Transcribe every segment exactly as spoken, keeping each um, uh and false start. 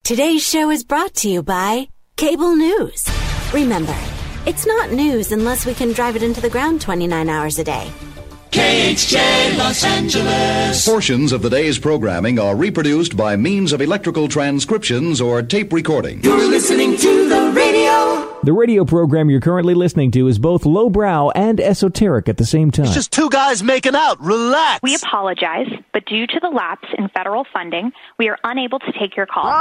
Today's show is brought to you by Cable News. Remember, it's not news unless we can drive it into the ground twenty-nine hours a day. K H J Los Angeles. Portions of the day's programming are reproduced by means of electrical transcriptions or tape recording. You're listening to the radio. The radio program you're currently listening to is both lowbrow and esoteric at the same time. It's just two guys making out. Relax. We apologize, but due to the lapse in federal funding, we are unable to take your call.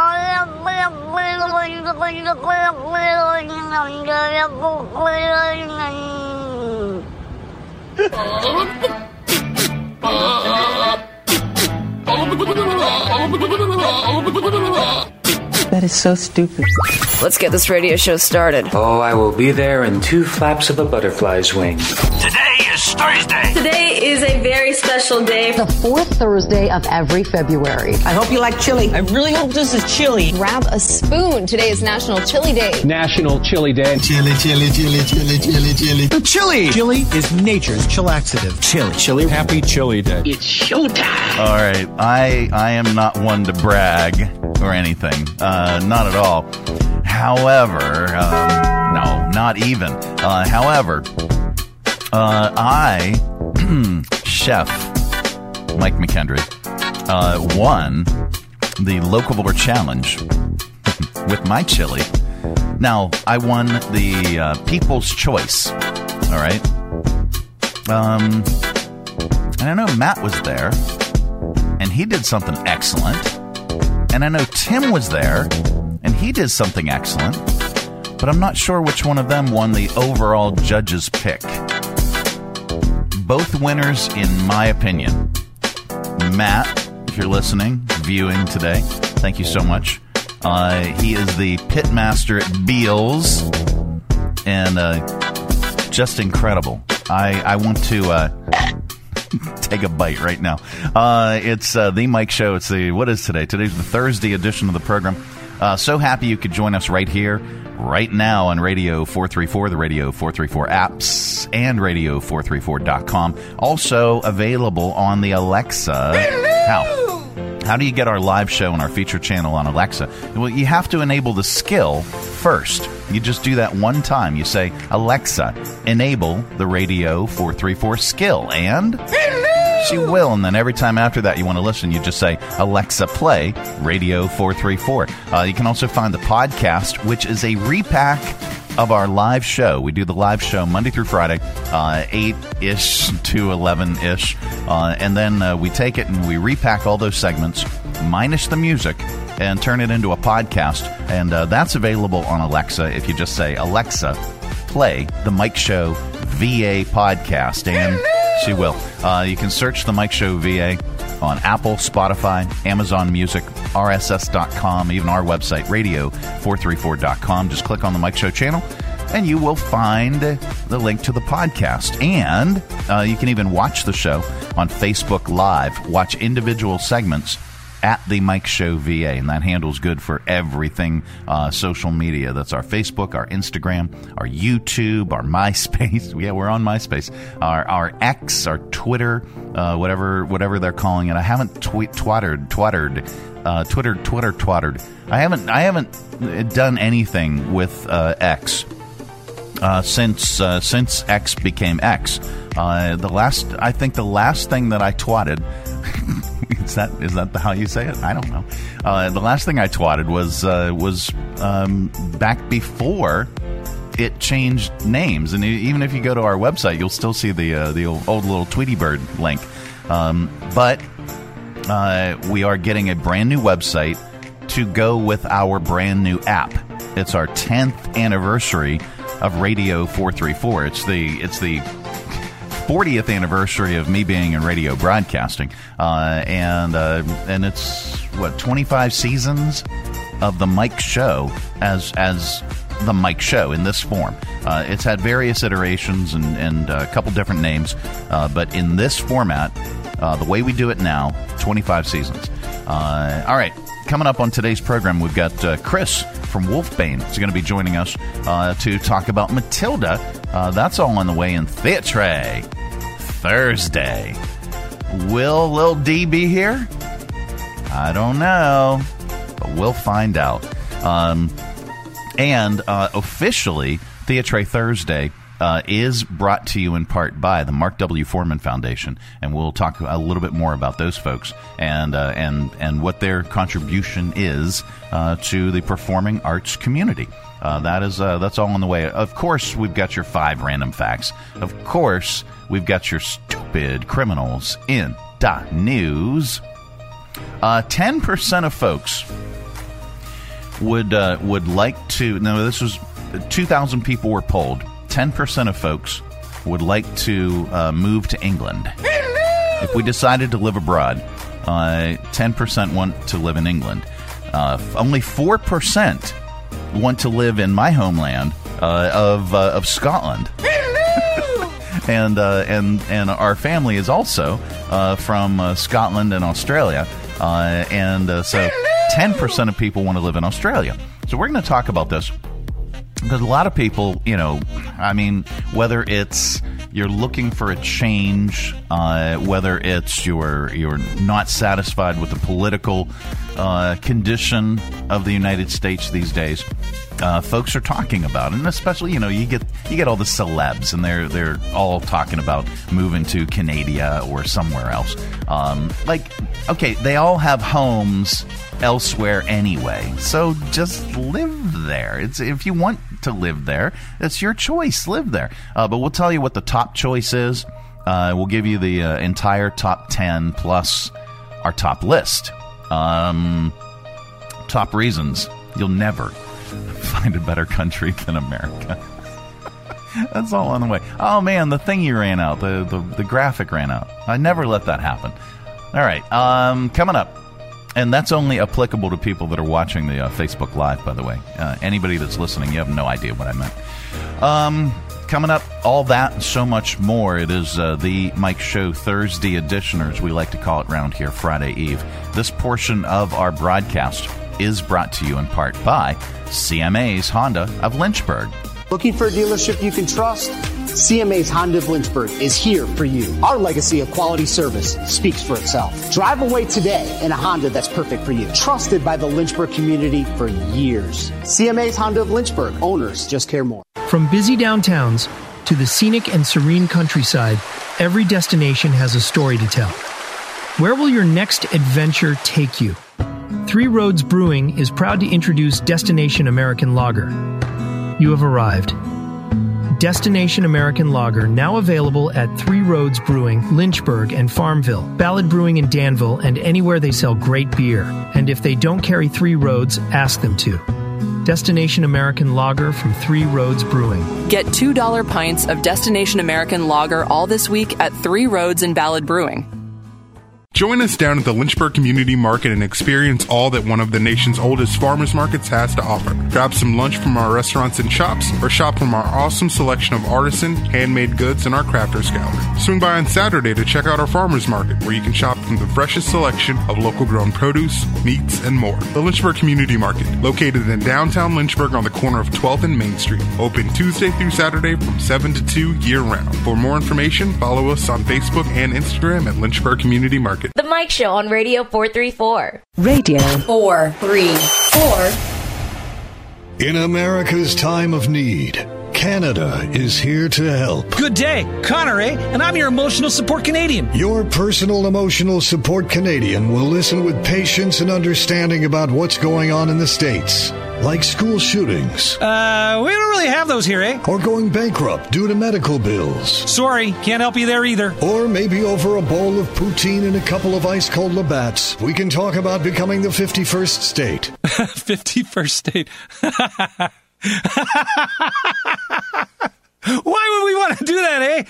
That is so stupid. Let's get this radio show started. Oh, I will be there in two flaps of a butterfly's wing. Today is Thursday. Today is a very special day. The fourth Thursday of every February. I hope you like chili. I really hope this is chili. Grab a spoon. Today is National Chili Day. National Chili Day. Chili, chili, chili, chili, chili, chili. Chili! Chili is nature's chillaxative. Chili. Chili. Happy Chili Day. It's showtime. All right. I, I am not one to brag or anything. Uh, not at all. However, um, no, not even. Uh, however, uh, I, Chef Mike McKendry, uh, won the Locavore Challenge with my chili. Now, I won the uh, People's Choice. All right. Um, and I know Matt was there, and he did something excellent. And I know Tim was there, and he did something excellent. But I'm not sure which one of them won the overall judge's pick. Both winners, in my opinion. Matt, if you're listening, viewing today, thank you so much. Uh, he is the pit master at Beals, and uh, just incredible. I, I want to... Uh, take a bite right now. Uh, it's uh, the Mike Show. It's the, what is today? Today's the Thursday edition of the program. Uh, so happy you could join us right here, right now on Radio four thirty-four, the Radio four thirty-four apps, and radio four thirty-four dot com. Also available on the Alexa. How? How do you get our live show and our feature channel on Alexa? Well, you have to enable the skill first. You just do that one time. You say, Alexa, enable the Radio four thirty-four skill, and she will. And then every time after that you want to listen, you just say, Alexa, play Radio four thirty-four. Uh, you can also find the podcast, which is a repack of our live show. We do the live show Monday through Friday, uh, eight-ish to eleven-ish. Uh, and then uh, we take it and we repack all those segments, minus the music, and turn it into a podcast. And uh, that's available on Alexa if you just say, Alexa, play the Mike Show V A podcast. And she will. Uh, you can search the Mike Show V A on Apple, Spotify, Amazon Music, R S S dot com, even our website, radio four thirty-four dot com. Just click on the Mike Show channel, and you will find the link to the podcast. And uh, you can even watch the show on Facebook Live. Watch individual segments at the Mike Show V A, and that handle's good for everything uh, social media. That's our Facebook, our Instagram, our YouTube, our MySpace. Yeah, we're on MySpace. Our our X, our Twitter, uh, whatever whatever they're calling it. I haven't tweet twattered twattered uh, Twitter Twitter twattered. I haven't I haven't done anything with uh, X uh, since uh, since X became X. Uh, the last I think the last thing that I twatted. Is that is that the, how you say it? I don't know. Uh, the last thing I twatted was uh, was um, back before it changed names, and even if you go to our website, you'll still see the uh, the old, old little Tweety Bird link. Um, but uh, we are getting a brand new website to go with our brand new app. It's our tenth anniversary of Radio four thirty-four. It's the it's the fortieth anniversary of me being in radio broadcasting, uh, and uh, and it's what twenty-five seasons of the Mike Show as as the Mike Show in this form. Uh, it's had various iterations and, and a couple different names, uh, but in this format, uh, the way we do it now, twenty-five seasons. Uh, all right, coming up on today's program, we've got uh, Chris from Wolfbane. He's going to be joining us uh, to talk about Matilda. Uh, that's all on the way in Theatre Thursday. Will Lil D be here? I don't know, but We'll find out. Um, and uh, officially, Theatre Thursday uh, is brought to you in part by the Mark W. Foreman Foundation, and we'll talk a little bit more about those folks and uh, and and what their contribution is uh, to the performing arts community. Uh, that is uh, that's all on the way. Of course, we've got your five random facts. Of course, we've got your stupid criminals in the news. Uh, ten percent of folks would uh, would like to. No, this was two thousand people were polled. ten percent of folks would like to uh, move to England. If we decided to live abroad, uh, ten percent want to live in England. Uh, only four percent want to live in my homeland uh, of uh, of Scotland. and uh, and and our family is also uh, from uh, Scotland and Australia. Uh, and uh, so ten percent of people want to live in Australia. So we're going to talk about this because a lot of people, you know, I mean, whether it's you're looking for a change, uh, whether it's you're you're not satisfied with the political uh, condition of the United States these days, uh, folks are talking about it. And especially, you know, you get you get all the celebs, and they're they're all talking about moving to Canada or somewhere else. Um, like, okay, they all have homes elsewhere anyway, so just live there. It's if you want to live there, it's your choice. Live there. Uh, but we'll tell you what the top choice is. Uh, we'll give you the uh, entire top ten plus our top list. Um, top reasons you'll never find a better country than America. That's all on the way. Oh man, the thingy ran out. The, the the graphic ran out. I never let that happen. All right, um, coming up. And that's only applicable to people that are watching the uh, Facebook Live, by the way. Uh, anybody that's listening, you have no idea what I meant. Um, coming up, all that and so much more. It is uh, the Mike Show Thursday edition, or as we like to call it around here, Friday Eve. This portion of our broadcast is brought to you in part by C M A's Honda of Lynchburg. Looking for a dealership you can trust? C M A's Honda of Lynchburg is here for you. Our legacy of quality service speaks for itself. Drive away today in a Honda that's perfect for you. Trusted by the Lynchburg community for years. C M A's Honda of Lynchburg. Owners just care more. From busy downtowns to the scenic and serene countryside, every destination has a story to tell. Where will your next adventure take you? Three Roads Brewing is proud to introduce Destination American Lager. You have arrived. Destination American Lager, now available at Three Roads Brewing, Lynchburg, and Farmville, Ballard Brewing in Danville, and anywhere they sell great beer. And if they don't carry Three Roads, ask them to. Destination American Lager from Three Roads Brewing. Get two dollar pints of Destination American Lager all this week at Three Roads and Ballard Brewing. Join us down at the Lynchburg Community Market and experience all that one of the nation's oldest farmers markets has to offer. Grab some lunch from our restaurants and shops, or shop from our awesome selection of artisan, handmade goods in our crafters gallery. Swing by on Saturday to check out our farmers market, where you can shop from the freshest selection of local grown produce, meats, and more. The Lynchburg Community Market, located in downtown Lynchburg on the corner of twelfth and Main Street. Open Tuesday through Saturday from seven to two year round. For more information, follow us on Facebook and Instagram at Lynchburg Community Market. The Mike Show on Radio four thirty-four. Radio four thirty-four. In America's time of need, Canada is here to help. Good day, Connor, eh? And I'm your emotional support Canadian. Your personal emotional support Canadian will listen with patience and understanding about what's going on in the States. Like school shootings. Uh, we don't really have those here, eh? Or going bankrupt due to medical bills. Sorry, can't help you there either. Or maybe over a bowl of poutine and a couple of ice-cold Labatt's, we can talk about becoming the fifty-first state. fifty-first state. Why would we want to do that,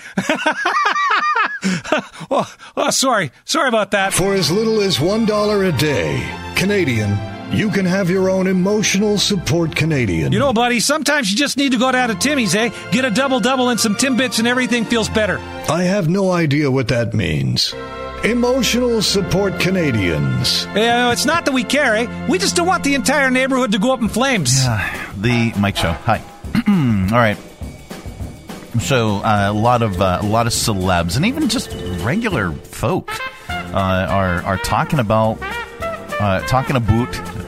eh? oh, oh, sorry. Sorry about that. For as little as one dollar a day, Canadian, you can have your own emotional support Canadian. You know, buddy, sometimes you just need to go down to Timmy's, eh? Get a double-double and some Timbits and everything feels better. I have no idea what that means. Emotional support Canadians. Yeah, it's not that we care, eh? We just don't want the entire neighborhood to go up in flames. Yeah, the Mike Show. Hi. All right. So uh, a lot of uh, a lot of celebs and even just regular folk uh, are are talking about uh, talking about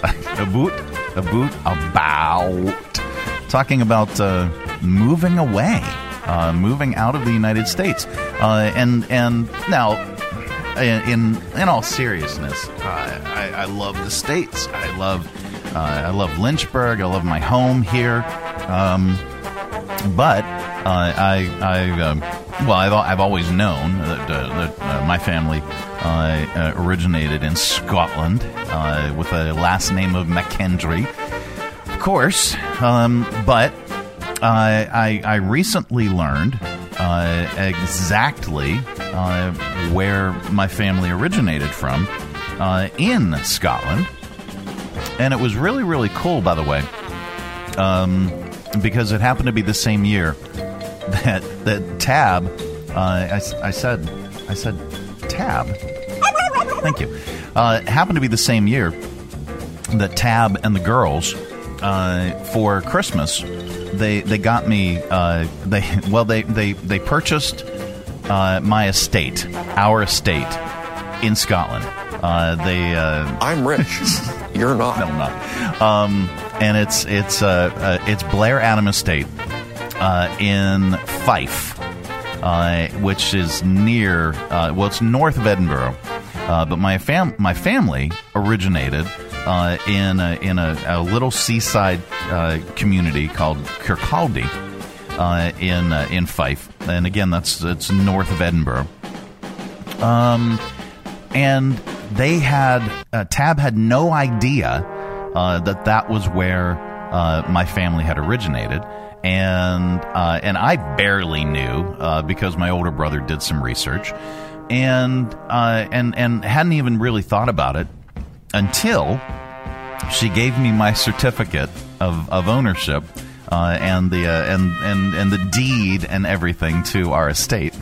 about, about, about, talking about uh, moving away, uh, moving out of the United States. Uh, and and now, in in all seriousness, uh, I, I love the States. I love uh, I love Lynchburg. I love my home here. Um, but uh, I I um, well I've I've always known that, uh, that uh, my family uh, uh, originated in Scotland uh, with a last name of McKendry, of course. Um, but uh, I I recently learned uh, exactly uh, where my family originated from uh, in Scotland, and it was really really cool, by the way. Um, because it happened to be the same year that that Tab, uh, I, I said, I said, Tab. Thank you. Uh, it happened to be the same year that Tab and the girls, uh, for Christmas, they they got me. Uh, they well they they they purchased uh, my estate, our estate in Scotland. Uh, they. Uh, I'm rich. You're not. No, I'm not. Um, and it's it's uh, uh, it's Blair Adam Estate uh, in Fife, uh, which is near. Uh, well, it's north of Edinburgh, uh, but my fam my family originated uh, in a, in a, a little seaside uh, community called Kirkcaldy uh, in uh, in Fife, and again, that's it's north of Edinburgh. Um, and they had uh, Tab had no idea. Uh, that that was where uh, my family had originated, and uh, and I barely knew uh, because my older brother did some research, and uh, and and hadn't even really thought about it until she gave me my certificate of, of ownership uh, and the uh, and and and the deed and everything to our estate.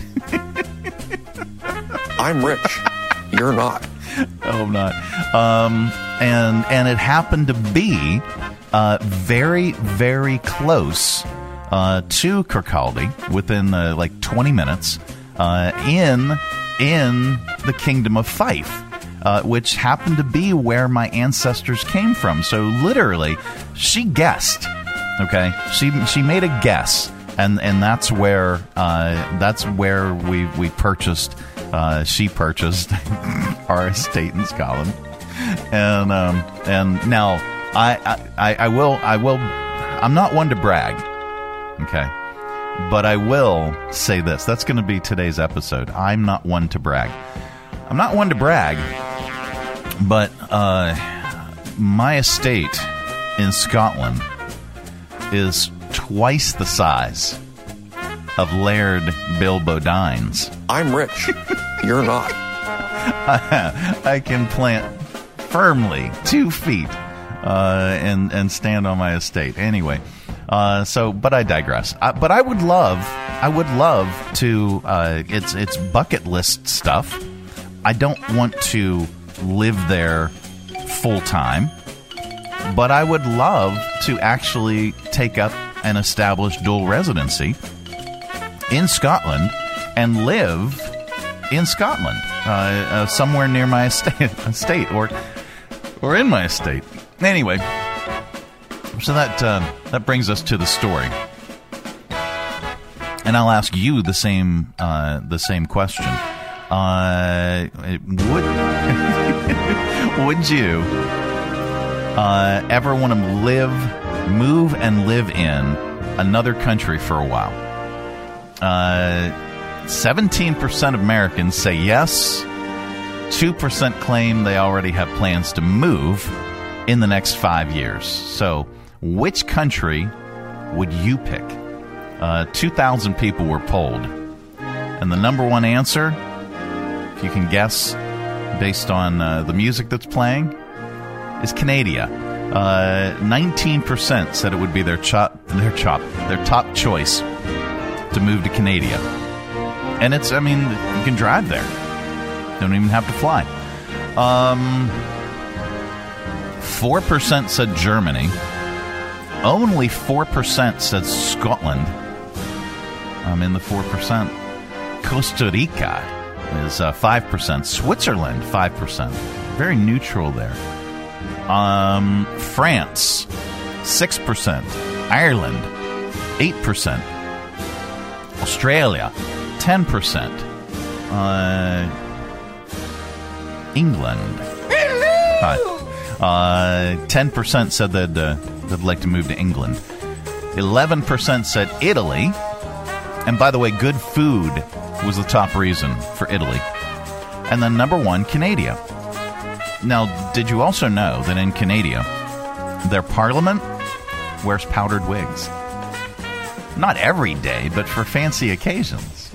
I'm rich. You're not. Oh, I'm not. Um, and and it happened to be uh, very, very close uh, to Kirkcaldy, within uh, like twenty minutes, uh, in in the Kingdom of Fife, uh, which happened to be where my ancestors came from. So literally, she guessed. Okay, she she made a guess, and and that's where uh, that's where we we purchased. Uh, she purchased our estate in Scotland, and um, and now I, I I will I will I'm not one to brag, okay, but I will say this. That's going to be today's episode. I'm not one to brag. I'm not one to brag, but uh, my estate in Scotland is twice the size of Laird Bill Bodine's. I'm rich. You're not. I, I can plant firmly two feet uh, and and stand on my estate. Anyway, uh, so but I digress. I, but I would love, I would love to. Uh, it's it's bucket list stuff. I don't want to live there full time, but I would love to actually take up an established dual residency in Scotland and live in Scotland, uh, uh, somewhere near my estate, estate, or or in my estate. Anyway, so that uh, that brings us to the story, and I'll ask you the same uh, the same question. Uh, would would you uh, ever want to live, move, and live in another country for a while? Uh, seventeen percent of Americans say yes. two percent claim they already have plans to move in the next five years. So, which country would you pick? Uh, two thousand people were polled. And the number one answer, if you can guess, based on uh, the music that's playing, is Canada. Uh, nineteen percent said it would be their chop, their chop, their top choice to move to Canada. And it's, I mean, you can drive there. Don't even have to fly. Um, four percent said Germany. Only four percent said Scotland. I'm in the four percent. Costa Rica is uh, five percent. Switzerland, five percent. Very neutral there. Um, France, six percent. Ireland, eight percent. Australia, ten percent. Uh, England, hi. Uh, ten percent said that uh, they'd like to move to England. eleven percent said Italy. And by the way, good food was the top reason for Italy. And then number one, Canada. Now, did you also know that in Canada, their parliament wears powdered wigs? Not every day, but for fancy occasions.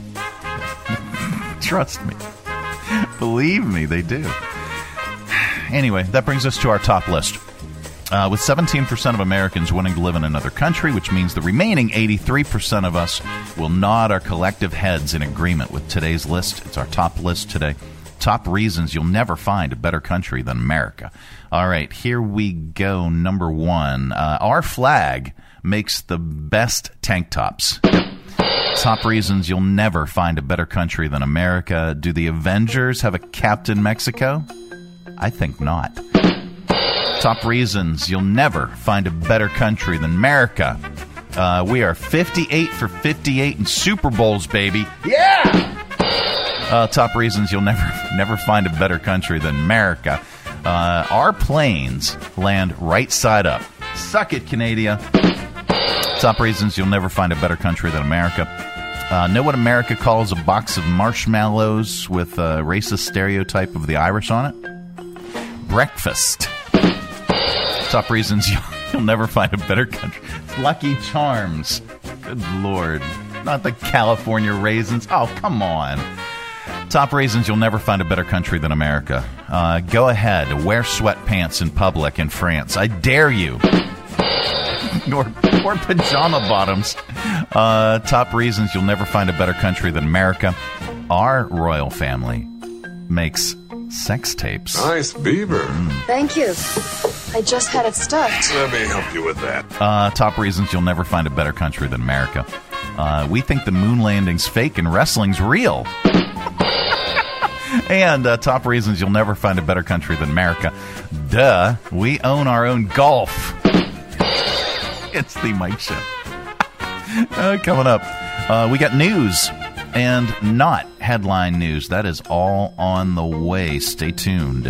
Trust me. Believe me, they do. Anyway, that brings us to our top list. Uh, with seventeen percent of Americans wanting to live in another country, which means the remaining eighty-three percent of us will nod our collective heads in agreement with today's list. It's our top list today. Top reasons you'll never find a better country than America. All right, here we go. Number one. Uh, our flag makes the best tank tops. Top reasons you'll never find a better country than America. Do the Avengers have a Captain Mexico? I think not. Top reasons you'll never find a better country than America. Uh, we are fifty-eight for fifty-eight in Super Bowls, baby. Yeah! Uh, top reasons you'll never never find a better country than America. Uh, our planes land right side up. Suck it, Canada. Top reasons you'll never find a better country than America. Uh, know what America calls a box of marshmallows with a racist stereotype of the Irish on it? Breakfast. Top reasons you'll, you'll never find a better country. Lucky Charms. Good Lord. Not the California raisins. Oh, come on. Top reasons you'll never find a better country than America. Uh, go ahead. Wear sweatpants in public in France. I dare you. or, or pajama bottoms. Uh, top reasons you'll never find a better country than America. Our royal family makes sex tapes. Nice beaver. Mm. Thank you. I just had it stuffed. Let me help you with that. Uh, top reasons you'll never find a better country than America. Uh, we think the moon landing's fake and wrestling's real. And uh, top reasons you'll never find a better country than America. Duh, we own our own golf. It's the Mike Show. uh, coming up, uh, we got news and not headline news. That is all on the way. Stay tuned.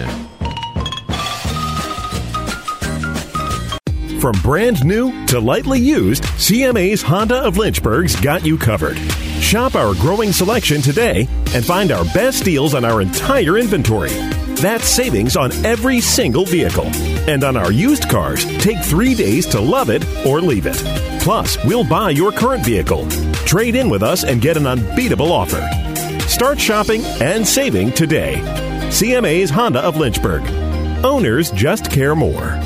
From brand new to lightly used, C M A's Honda of Lynchburg's got you covered. Shop our growing selection today and find our best deals on our entire inventory. That's savings on every single vehicle. And on our used cars, take three days to love it or leave it. Plus, we'll buy your current vehicle. Trade in with us and get an unbeatable offer. Start shopping and saving today. C M A's Honda of Lynchburg. Owners just care more.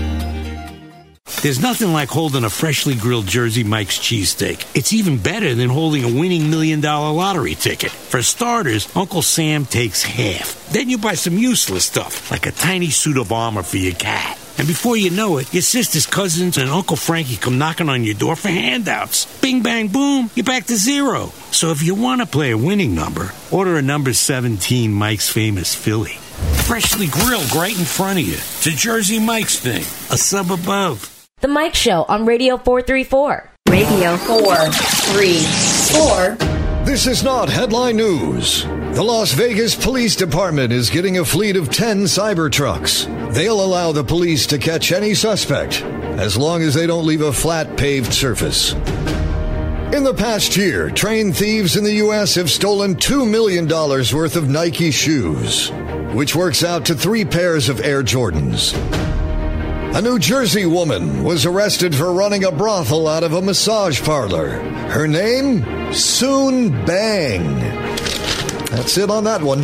There's nothing like holding a freshly grilled Jersey Mike's cheesesteak. It's even better than holding a winning million dollar lottery ticket. For starters, Uncle Sam takes half. Then you buy some useless stuff, like a tiny suit of armor for your cat. And before you know it, your sister's cousins and Uncle Frankie come knocking on your door for handouts. Bing, bang, boom, you're back to zero. So if you want to play a winning number, order a number seventeen Mike's Famous Philly. Freshly grilled right in front of you. It's a Jersey Mike's thing, a sub above. The Mike Show on Radio four thirty-four. Radio four thirty-four. This is not headline news. The Las Vegas Police Department is getting a fleet of ten cyber trucks. They'll allow the police to catch any suspect as long as they don't leave a flat paved surface. In the past year, trained thieves in the U S have stolen two million dollars worth of Nike shoes, which works out to three pairs of Air Jordans. A New Jersey woman was arrested for running a brothel out of a massage parlor. Her name? Soon Bang. That's it on that one.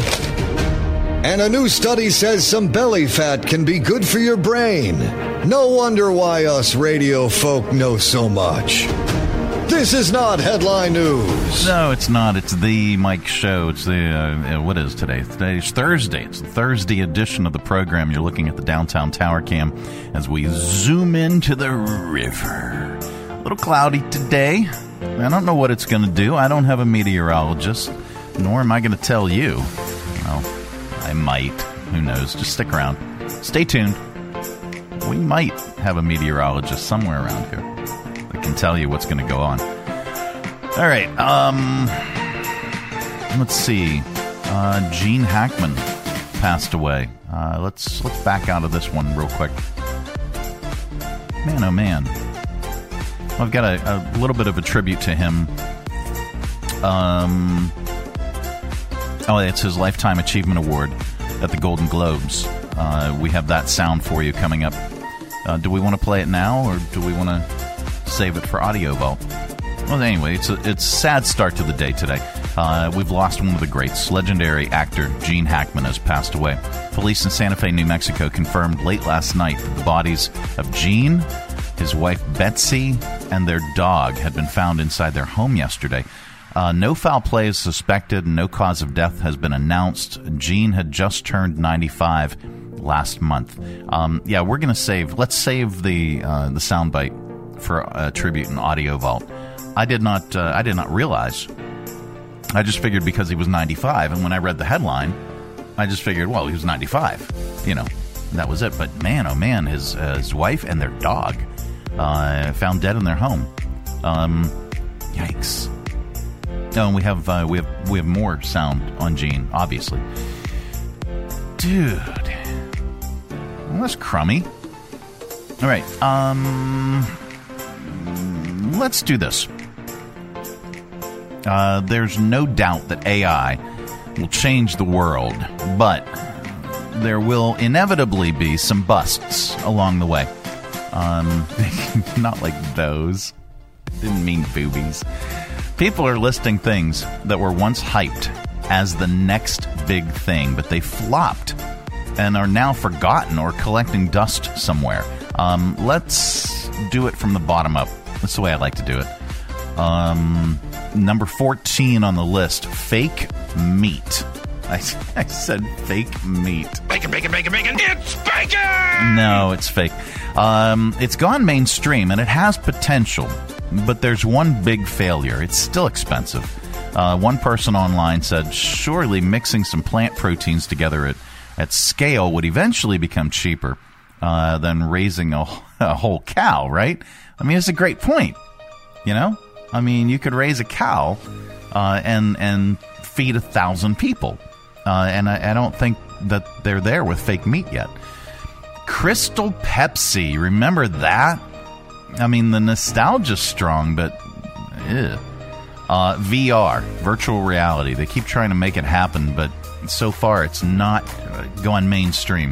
And a new study says some belly fat can be good for your brain. No wonder why us radio folk know so much. This is not headline news. No, it's not. It's the Mike Show. It's the, uh, what is today? Today's Thursday. It's the Thursday edition of the program. You're looking at the downtown tower cam as we zoom into the river. A little cloudy today. I don't know what it's going to do. I don't have a meteorologist, nor am I going to tell you. Well, I might. Who knows? Just stick around. Stay tuned. We we might have a meteorologist somewhere around here that can tell you what's going to go on. All right. Um, let's see. Uh, Gene Hackman passed away. Uh, let's let's back out of this one real quick. Man, oh man. I've got a, a little bit of a tribute to him. Um, oh, it's his Lifetime Achievement Award at the Golden Globes. Uh, we have that sound for you coming up. Uh, do we want to play it now, or do we want to save it for Audio Vault? Well, anyway, it's a, it's a sad start to the day today. Uh, we've lost one of the greats. Legendary actor Gene Hackman has passed away. Police in Santa Fe, New Mexico confirmed late last night that the bodies of Gene, his wife Betsy, and their dog had been found inside their home yesterday. Uh, no foul play is suspected, and no cause of death has been announced. Gene had just turned ninety-five last month. Um, yeah, we're going to save, let's save the uh, the soundbite for a tribute in Audio Vault. I did not, uh, I did not realize. I just figured because he was ninety-five, and when I read the headline, I just figured, well, he was ninety-five, you know, that was it. But man, oh man, his uh, his wife and their dog uh, found dead in their home. Um, yikes! Oh, and we have uh, we have we have more sound on Gene, obviously, dude. Well, that's crummy. All right, um, let's do this. Uh, there's no doubt that A I will change the world, but there will inevitably be some busts along the way. Um, not like those. Didn't mean boobies. People are listing things that were once hyped as the next big thing, but they flopped and are now forgotten or collecting dust somewhere. Um, let's do it from the bottom up. That's the way I like to do it. Um... Number fourteen on the list, fake meat. I, I said fake meat. Bacon, bacon, bacon, bacon. It's bacon! No, it's fake. Um, it's gone mainstream, and it has potential, but there's one big failure. It's still expensive. Uh, one person online said, surely mixing some plant proteins together at, at scale would eventually become cheaper uh, than raising a, a whole cow, right? I mean, it's a great point, you know? I mean, you could raise a cow uh, and and feed a thousand people, uh, and I, I don't think that they're there with fake meat yet. Crystal Pepsi, remember that? I mean, the nostalgia's strong, but ew. Uh, V R, virtual reality. They keep trying to make it happen, but so far it's not going mainstream.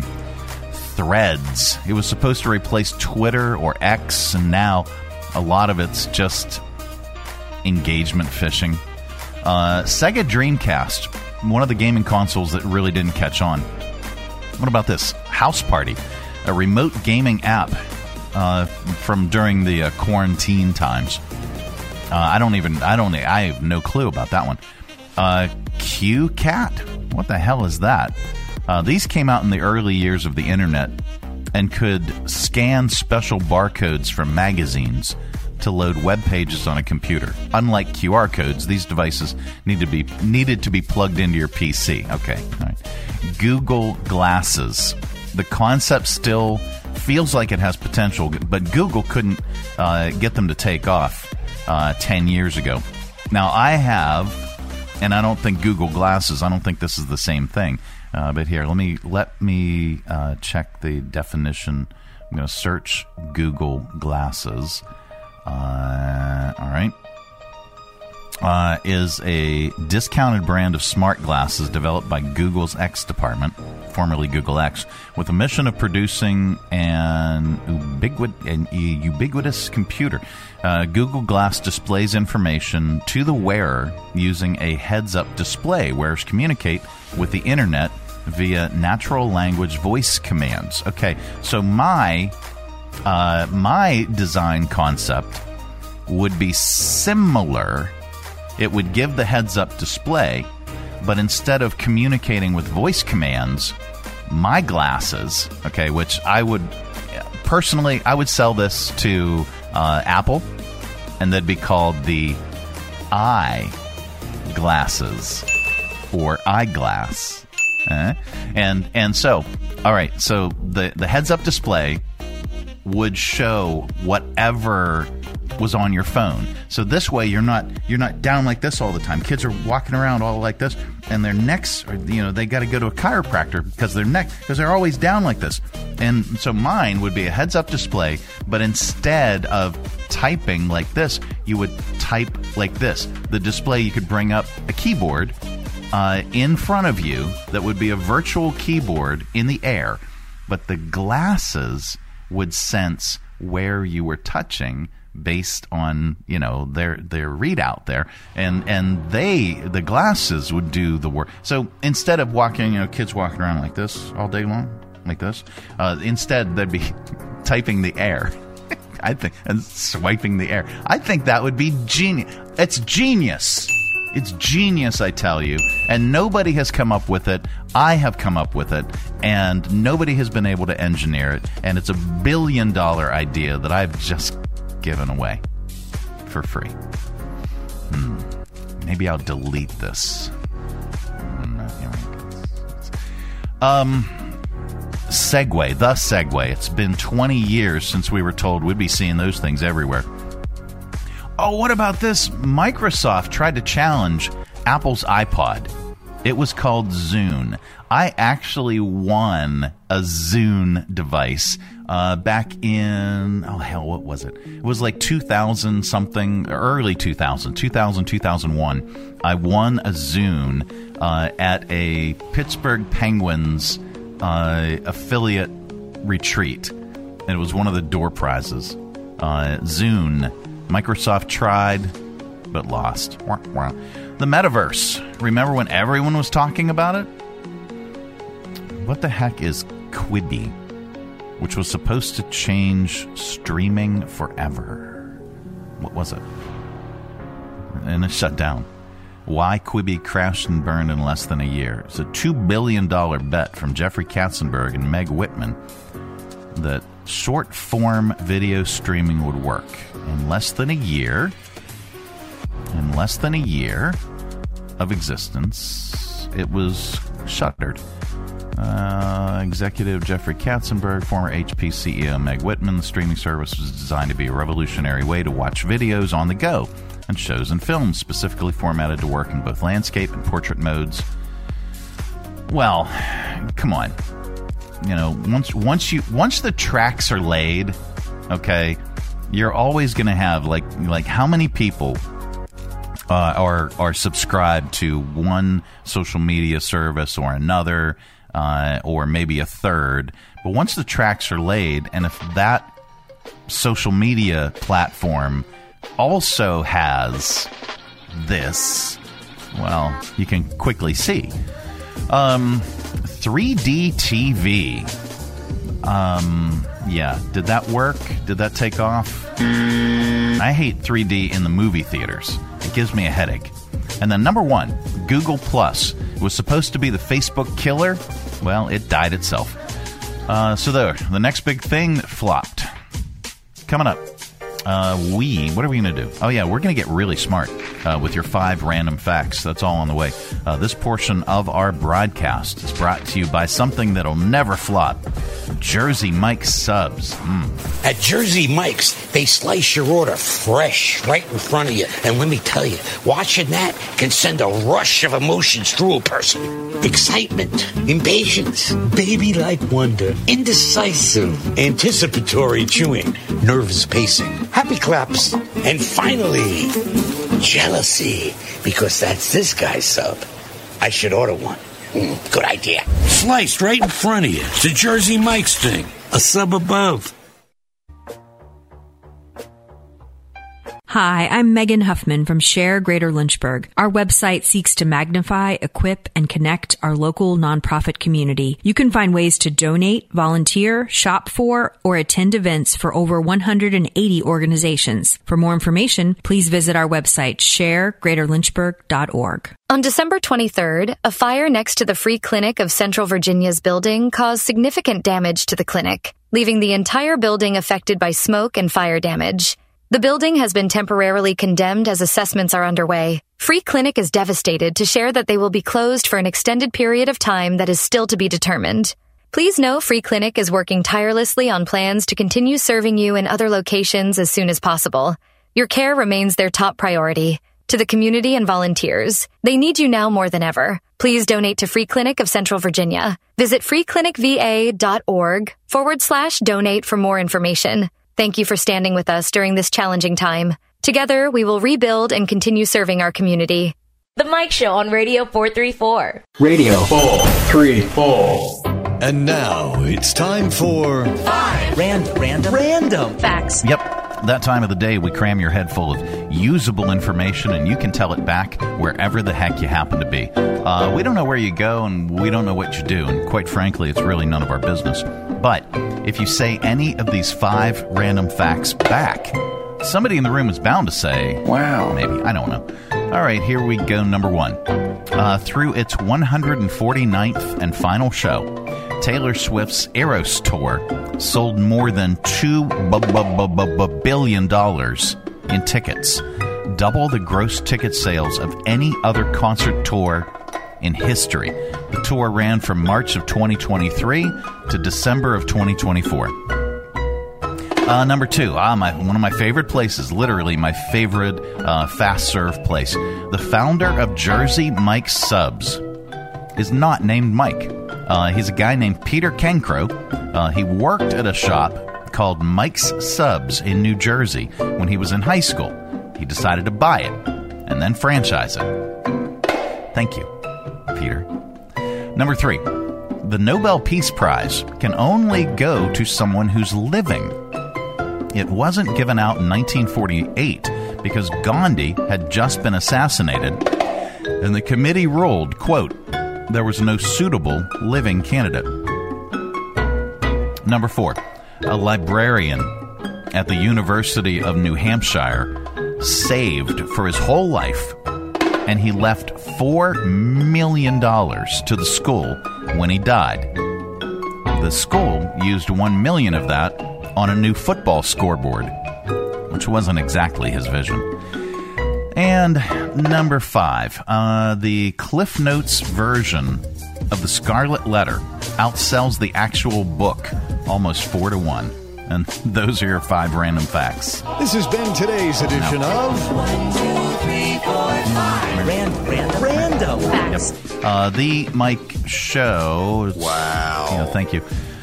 Threads. It was supposed to replace Twitter or X, and now a lot of it's just engagement fishing. Uh, Sega Dreamcast, one of the gaming consoles that really didn't catch on. What about this? House Party, a remote gaming app uh, from during the uh, quarantine times. Uh, I don't even, I don't, I have no clue about that one. Uh, Q Cat, what the hell is that? Uh, these came out in the early years of the internet and could scan special barcodes from magazines to load web pages on a computer. Unlike Q R codes, these devices need to be needed to be plugged into your P C. Okay, all right. Google Glasses. The concept still feels like it has potential, but Google couldn't uh, get them to take off uh, ten years ago. Now, I have, and I don't think Google Glasses, I don't think this is the same thing. Uh, but here, let me let me uh, check the definition. I'm going to search Google Glasses. Uh, all right. Uh, is a discounted brand of smart glasses developed by Google's X department, formerly Google X, with a mission of producing an, ubiquit- an ubiquitous computer. Uh, Google Glass displays information to the wearer using a heads-up display. Wearers communicate with the internet via natural language voice commands. Okay, so my uh, my design concept would be similar. It would give the heads-up display, but instead of communicating with voice commands, my glasses, okay, which I would, personally, I would sell this to uh, Apple, and they'd be called the eye glasses or eyeglass. Uh, and and so, all right, so the, the heads-up display would show whatever was on your phone. So this way you're not you're not down like this all the time. Kids are walking around all like this, and their necks are, you know, they got to go to a chiropractor because their neck because they're always down like this. And so mine would be a heads-up display, but instead of typing like this, you would type like this. The display, you could bring up a keyboard uh, in front of you that would be a virtual keyboard in the air, but the glasses would sense where you were touching based on, you know, their their readout there, and and they the glasses would do the work. So instead of walking, you know, kids walking around like this all day long, like this, uh, instead they'd be typing the air. I think and swiping the air. I think that would be genius. It's genius. It's genius, I tell you. And nobody has come up with it. I have come up with it. And nobody has been able to engineer it. And it's a billion dollar idea that I've just given away for free. Hmm. Maybe I'll delete this. Um, Segway, the Segway. It's been twenty years since we were told we'd be seeing those things everywhere. Oh, what about this? Microsoft tried to challenge Apple's iPod. It was called Zune. I actually won a Zune device uh, back in, oh, hell, what was it? It was like two thousand something, early two thousand, two thousand, two thousand one. I won a Zune uh, at a Pittsburgh Penguins uh, affiliate retreat. And it was one of the door prizes. Uh, Zune. Microsoft tried, but lost. The metaverse. Remember when everyone was talking about it? What the heck is Quibi? Which was supposed to change streaming forever. What was it? And it shut down. Why Quibi crashed and burned in less than a year. It's a two billion dollars bet from Jeffrey Katzenberg and Meg Whitman that short-form video streaming would work. In less than a year, in less than a year of existence, it was shuttered. Uh, executive Jeffrey Katzenberg, former H P C E O Meg Whitman. The streaming service was designed to be a revolutionary way to watch videos on the go, and shows and films specifically formatted to work in both landscape and portrait modes. Well, come on. You know, once once you once the tracks are laid, okay, you're always going to have like like how many people uh, are are subscribed to one social media service or another, uh, or maybe a third. But once the tracks are laid, and if that social media platform also has this, well, you can quickly see. Um, three D T V. Um, yeah, did that work? Did that take off? I hate three D in the movie theaters. It gives me a headache. And then number one, Google Plus was supposed to be the Facebook killer. Well, it died itself. Uh, so there, the next big thing that flopped. Coming up. Uh, we, what are we going to do? Oh, yeah, we're going to get really smart uh, with your five random facts. That's all on the way. Uh, this portion of our broadcast is brought to you by something that'll never flop. Jersey Mike's subs. Mm. At Jersey Mike's, they slice your order fresh right in front of you. And let me tell you, watching that can send a rush of emotions through a person. Excitement, impatience, baby-like wonder, indecisive, anticipatory chewing, nervous pacing, happy claps, and finally, jealousy, because that's this guy's sub. I should order one. Mm, good idea. Sliced right in front of you. It's a Jersey Mike's thing. A sub above. Hi, I'm Megan Huffman from Share Greater Lynchburg. Our website seeks to magnify, equip, and connect our local nonprofit community. You can find ways to donate, volunteer, shop for, or attend events for over one hundred eighty organizations. For more information, please visit our website, share greater lynchburg dot org. On December twenty-third, a fire next to the Free Clinic of Central Virginia's building caused significant damage to the clinic, leaving the entire building affected by smoke and fire damage. The building has been temporarily condemned as assessments are underway. Free Clinic is devastated to share that they will be closed for an extended period of time that is still to be determined. Please know Free Clinic is working tirelessly on plans to continue serving you in other locations as soon as possible. Your care remains their top priority. To the community and volunteers, they need you now more than ever. Please donate to Free Clinic of Central Virginia. Visit freeclinicva.org forward slash donate for more information. Thank you for standing with us during this challenging time. Together, we will rebuild and continue serving our community. The Mike Show on Radio four thirty-four. Radio four thirty-four. And now it's time for Five Random Random Random Facts. Yep. That time of the day, we cram your head full of usable information, and you can tell it back wherever the heck you happen to be. Uh, we don't know where you go, and we don't know what you do, and quite frankly, it's really none of our business. But if you say any of these five random facts back, somebody in the room is bound to say, wow, maybe, I don't know. All right, here we go. Number one. Uh, through its one hundred forty-ninth and final show, Taylor Swift's Eras Tour sold more than two billion dollars in tickets, double the gross ticket sales of any other concert tour in history. The tour ran from March of twenty twenty-three to December of twenty twenty-four. Uh, number two, ah, my, one of my favorite places, literally my favorite uh, fast serve place. The founder of Jersey Mike's Subs is not named Mike. Uh, he's a guy named Peter Cancro. Uh, he worked at a shop called Mike's Subs in New Jersey when he was in high school. He decided to buy it and then franchise it. Thank you, Peter. Number three, the Nobel Peace Prize can only go to someone who's living. It wasn't given out in nineteen forty-eight because Gandhi had just been assassinated, and the committee ruled, quote, there was no suitable living candidate. Number four, a librarian at the University of New Hampshire saved for his whole life, and he left four million dollars to the school when he died. The school used one million dollars of that on a new football scoreboard, which wasn't exactly his vision. And number five, uh, the Cliff Notes version of The Scarlet Letter outsells the actual book almost four to one. And those are your five random facts. This has been today's edition no. of One, two, three, four, five. Random, random, random facts. Yep. Uh, the Mike Show. Wow. You know, thank you.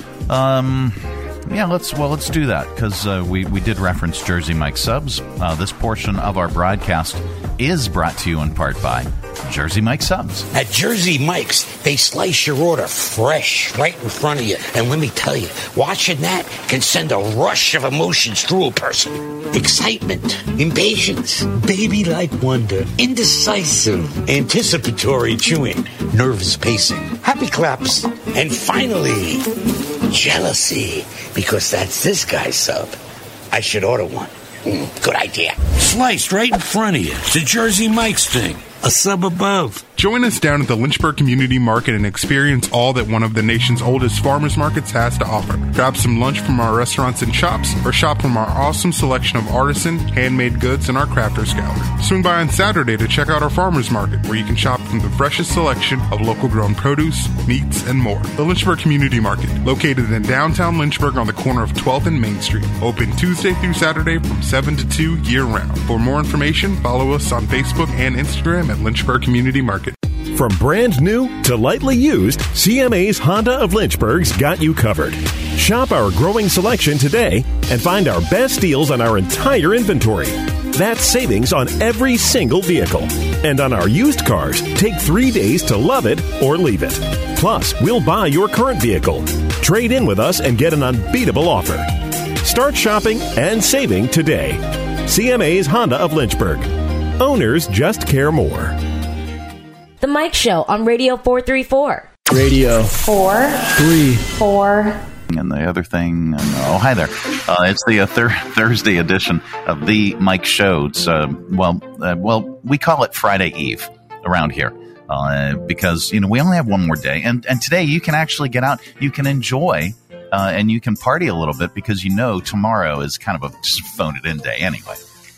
Um... Yeah, let's well, let's do that because uh, we we did reference Jersey Mike's Subs. Uh, this portion of our broadcast is brought to you in part by Jersey Mike's Subs. At Jersey Mike's, they slice your order fresh right in front of you. And let me tell you, watching that can send a rush of emotions through a person. Excitement, impatience, baby-like wonder, indecisive, anticipatory chewing, nervous pacing, happy claps, and finally, jealousy. Because that's this guy's sub. I should order one. Mm, good idea. Sliced right in front of you. The Jersey Mike's thing. A sub above. Join us down at the Lynchburg Community Market and experience all that one of the nation's oldest farmers markets has to offer. Grab some lunch from our restaurants and shops, or shop from our awesome selection of artisan, handmade goods in our crafters gallery. Swing by on Saturday to check out our farmers market, where you can shop from the freshest selection of local grown produce, meats, and more. The Lynchburg Community Market, located in downtown Lynchburg on the corner of twelfth and Main Street. Open Tuesday through Saturday from seven to two year round. For more information, follow us on Facebook and Instagram at Lynchburg Community Market. From brand new to lightly used, C M A's Honda of Lynchburg's got you covered. Shop our growing selection today and find our best deals on our entire inventory. That's savings on every single vehicle. And on our used cars, take three days to love it or leave it. Plus, we'll buy your current vehicle. Trade in with us and get an unbeatable offer. Start shopping and saving today. C M A's Honda of Lynchburg. Owners just care more. The Mike Show on Radio four thirty-four. Radio four three four. And the other thing, oh, hi there. Uh, it's the uh, thir- Thursday edition of the Mike Show. It's, uh, well, uh, well, we call it Friday Eve around here uh, because, you know, we only have one more day. And, and today you can actually get out. You can enjoy uh, and you can party a little bit because, you know, tomorrow is kind of a just phone it in day anyway.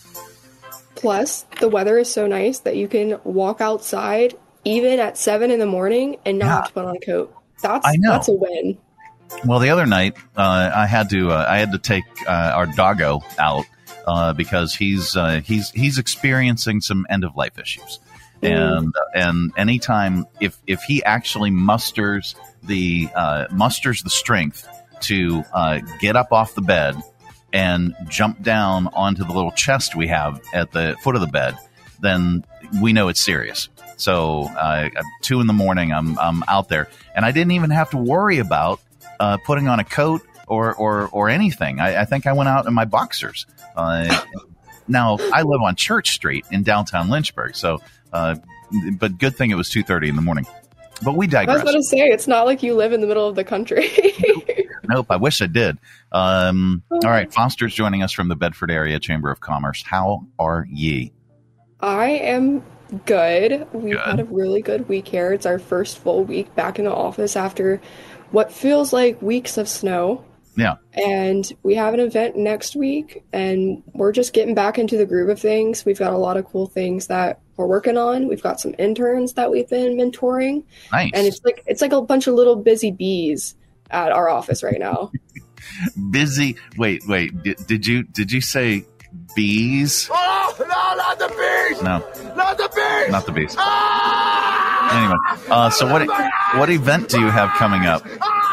Plus, the weather is so nice that you can walk outside even at seven in the morning and not Yeah. have to put on a coat. That's I know. that's a win. Well, the other night uh, I had to uh, I had to take uh, our doggo out uh, because he's uh, he's he's experiencing some end of life issues, mm. and and anytime if if he actually musters the uh, musters the strength to uh, get up off the bed and jump down onto the little chest we have at the foot of the bed, then we know it's serious. So uh, at two in the morning, I'm I'm out there, and I didn't even have to worry about uh, putting on a coat or or or anything. I, I think I went out in my boxers. Uh, now I live on Church Street in downtown Lynchburg, so uh, but good thing it was two thirty in the morning. But we digress. I was going to say, it's not like you live in the middle of the country. Nope, I wish I did. Um, all right, Foster's joining us from the Bedford Area Chamber of Commerce. How are ye? I am good. We've good. had a really good week here. It's our first full week back in the office after what feels like weeks of snow. Yeah. And we have an event next week, and we're just getting back into the groove of things. We've got a lot of cool things that we're working on. We've got some interns that we've been mentoring. Nice. And it's like it's like a bunch of little busy bees at our office right now. Busy. Wait, wait. Did, did you did you say bees? Oh, no, not the bees! No. Not the bees! Not the bees. Ah! Anyway, uh, so what what event do you have coming up?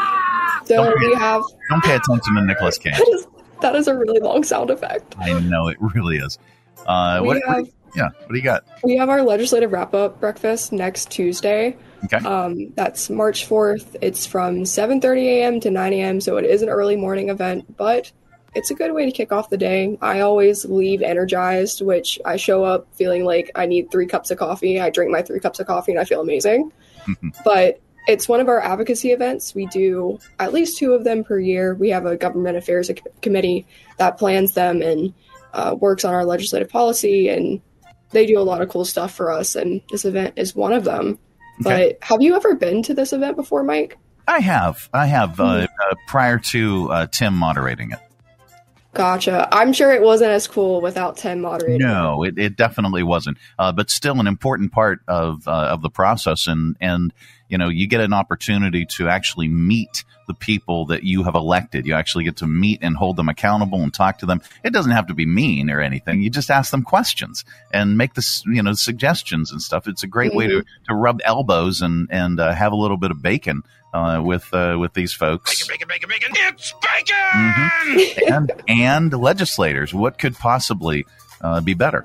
So don't pay, we have... Don't pay attention to Nicolas Cage. That is, that is a really long sound effect. I know, it really is. Uh, we what, have, what, yeah, what do you got? We have our legislative wrap-up breakfast next Tuesday. Okay. Um, that's March fourth. It's from seven thirty a.m. to nine a.m., so it is an early morning event, but it's a good way to kick off the day. I always leave energized, which I show up feeling like I need three cups of coffee. I drink my three cups of coffee, and I feel amazing. But it's one of our advocacy events. We do at least two of them per year. We have a government affairs committee that plans them and uh, works on our legislative policy, and they do a lot of cool stuff for us, and this event is one of them. Okay. But have you ever been to this event before, Mike? I have. I have uh, uh, prior to uh, Tim moderating it. Gotcha. I'm sure it wasn't as cool without Tim moderating. No, it, it definitely wasn't. Uh, but still an important part of uh, of the process. And, and, you know, you get an opportunity to actually meet the people that you have elected. You actually get to meet and hold them accountable and talk to them. It doesn't have to be mean or anything. You just ask them questions and make this, you know, suggestions and stuff. It's a great mm-hmm. way to, to rub elbows and, and uh, have a little bit of bacon uh, with uh, with these folks. Bacon, bacon, bacon, bacon. It's bacon! Mm-hmm. and, and legislators. What could possibly uh, be better?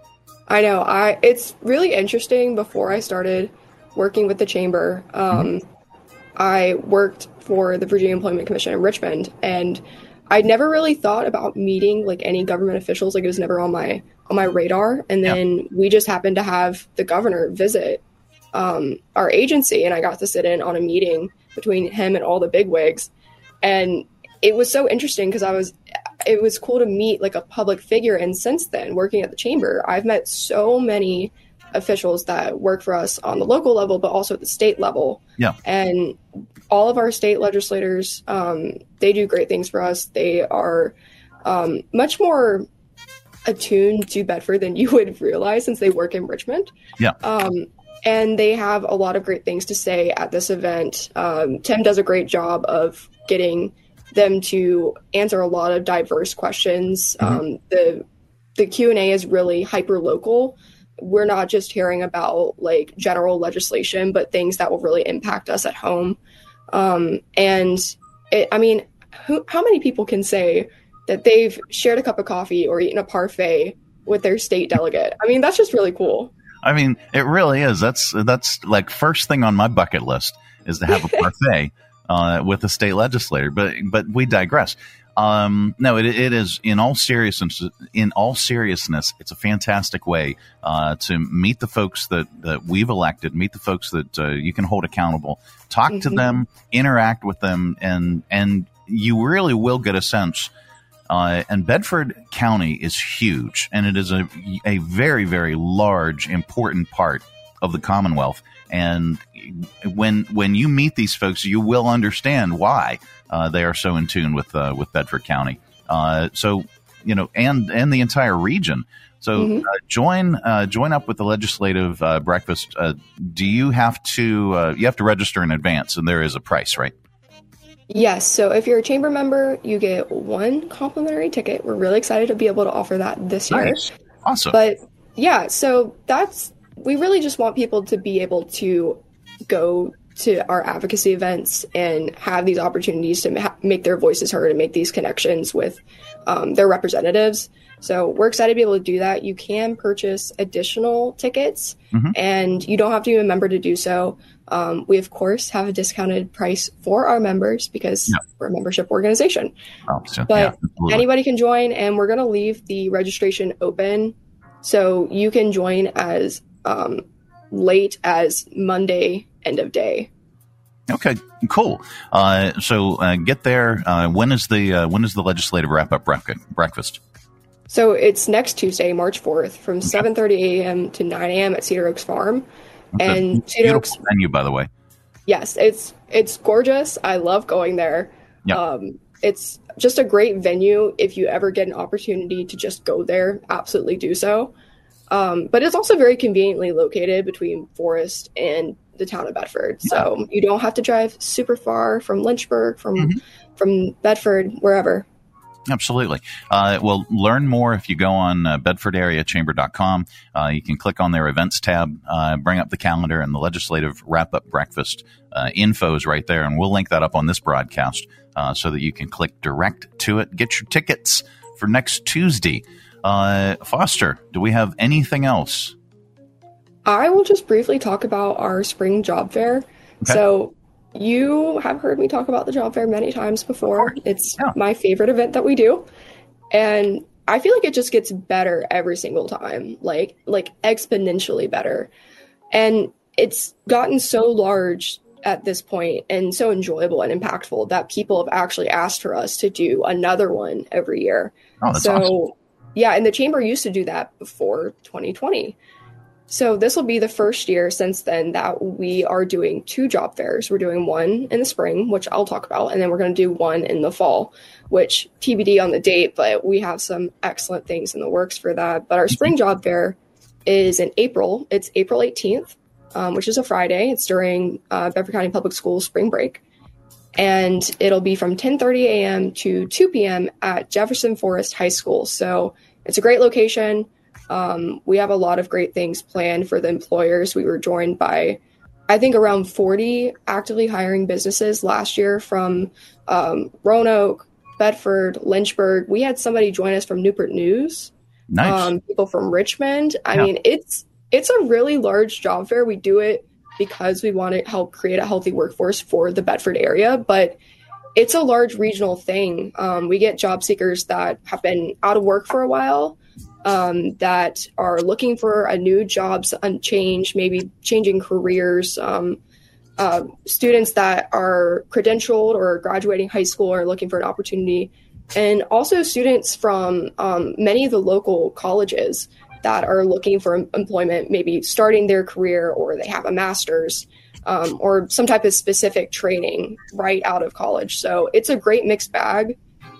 I know. I It's really interesting. Before I started working with the chamber, um, mm-hmm. I worked for the Virginia Employment Commission in Richmond, and I never really thought about meeting like any government officials. Like it was never on my on my radar. And then yeah. we just happened to have the governor visit um, our agency, and I got to sit in on a meeting between him and all the bigwigs, and it was so interesting because I was. It was cool to meet like a public figure, and since then, working at the chamber, I've met so many officials that work for us on the local level, but also at the state level. Yeah. And all of our state legislators, um, they do great things for us. They are um, much more attuned to Bedford than you would realize since they work in Richmond. Yeah. Um, and they have a lot of great things to say at this event. Um, Tim does a great job of getting them to answer a lot of diverse questions. Mm-hmm. Um, the the Q and A is really hyper local. We're not just hearing about like general legislation, but things that will really impact us at home. Um, and it, I mean, who, how many people can say that they've shared a cup of coffee or eaten a parfait with their state delegate? I mean, that's just really cool. I mean, it really is. That's that's like first thing on my bucket list is to have a parfait uh, with a state legislator. But but we digress. Um, no, it, it is in all seriousness, in all seriousness, it's a fantastic way, uh, to meet the folks that, that we've elected, meet the folks that, uh, you can hold accountable, talk mm-hmm. to them, interact with them, and, and you really will get a sense. Uh, and Bedford County is huge, and it is a, a very, very large, important part of the Commonwealth. And when when you meet these folks, you will understand why uh, they are so in tune with uh, with Bedford County. Uh, so you know, and and the entire region. So mm-hmm. uh, join uh, join up with the legislative uh, breakfast. Uh, do you have to uh, you have to register in advance, and there is a price, right? Yes. So if you're a chamber member, you get one complimentary ticket. We're really excited to be able to offer that this year. Nice. Awesome. But yeah, so that's, we really just want people to be able to go to our advocacy events and have these opportunities to ma- make their voices heard and make these connections with um, their representatives. So we're excited to be able to do that. You can purchase additional tickets, mm-hmm. and you don't have to be a member to do so. Um, we, of course, have a discounted price for our members because yeah. we're a membership organization. Oh, so, but yeah, anybody can join, and we're going to leave the registration open. So you can join as um, late as Monday, end of day. Okay, cool. Uh, so uh, get there. Uh, when is the uh, when is the legislative wrap-up breakfast? So it's next Tuesday, March fourth, from okay. seven thirty a.m. to nine a.m. at Cedar Oaks Farm. Okay. And Cedar Oaks venue, by the way. Yes, it's it's gorgeous. I love going there. Yep. Um, it's just a great venue. If you ever get an opportunity to just go there, absolutely do so. Um, but it's also very conveniently located between Forest and the town of Bedford. Yeah. So you don't have to drive super far from Lynchburg, from mm-hmm. from Bedford, wherever. Absolutely. Uh, well, learn more if you go on uh, bedford area chamber dot com. Uh, you can click on their events tab, uh, bring up the calendar, and the legislative wrap-up breakfast uh, info is right there. And we'll link that up on this broadcast uh, so that you can click direct to it. Get your tickets for next Tuesday. Uh, Foster, do we have anything else? I will just briefly talk about our spring job fair. Okay. So you have heard me talk about the job fair many times before. It's yeah. my favorite event that we do. And I feel like it just gets better every single time, like like exponentially better. And it's gotten so large at this point and so enjoyable and impactful that people have actually asked for us to do another one every year. Oh, that's so awesome. Yeah, and the chamber used to do that before twenty twenty. So this will be the first year since then that we are doing two job fairs. We're doing one in the spring, which I'll talk about, and then we're going to do one in the fall, which T B D on the date, but we have some excellent things in the works for that. But our spring job fair is in April. It's April eighteenth, um, which is a Friday. It's during uh, Bedford County Public Schools spring break. And it'll be from ten thirty a.m. to two p.m. at Jefferson Forest High School. So it's a great location. Um, we have a lot of great things planned for the employers. We were joined by, I think, around forty actively hiring businesses last year from um, Roanoke, Bedford, Lynchburg. We had somebody join us from Newport News. Nice. Um, people from Richmond. I yeah. mean, it's it's a really large job fair. We do it because we want to help create a healthy workforce for the Bedford area, but it's a large regional thing. Um, we get job seekers that have been out of work for a while, um, that are looking for a new job change, maybe changing careers, um, uh, students that are credentialed or graduating high school are looking for an opportunity, and also students from um, many of the local colleges that are looking for employment, maybe starting their career, or they have a master's um, or some type of specific training right out of college. So it's a great mixed bag.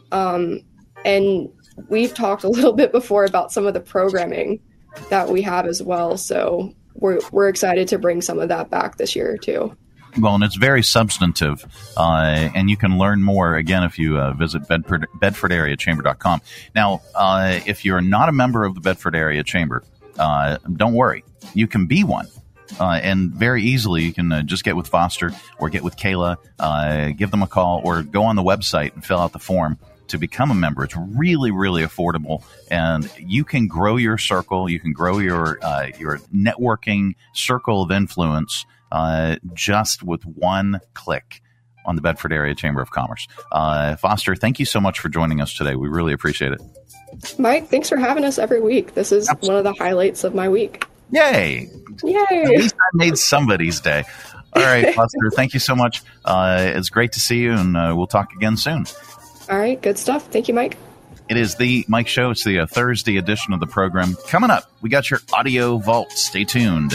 Um, and we've talked a little bit before about some of the programming that we have as well. So we're, we're excited to bring some of that back this year too. Well, and it's very substantive, uh, and you can learn more, again, if you uh, visit Bedford, bedford area chamber dot com. Now, uh, if you're not a member of the Bedford Area Chamber, uh, don't worry. You can be one, uh, and very easily you can uh, just get with Foster or get with Kayla, uh, give them a call, or go on the website and fill out the form to become a member. It's really, really affordable, and you can grow your circle. You can grow your uh, your networking circle of influence Uh, just with one click on the Bedford Area Chamber of Commerce. Uh, Foster, thank you so much for joining us today. We really appreciate it. Mike, thanks for having us every week. This is Absolutely. one of the highlights of my week. Yay! Yay! At least I made somebody's day. All right, Foster, thank you so much. Uh, it's great to see you, and uh, we'll talk again soon. All right, good stuff. Thank you, Mike. It is the Mike Show. It's the uh, Thursday edition of the program. Coming up, we got your audio vault. Stay tuned.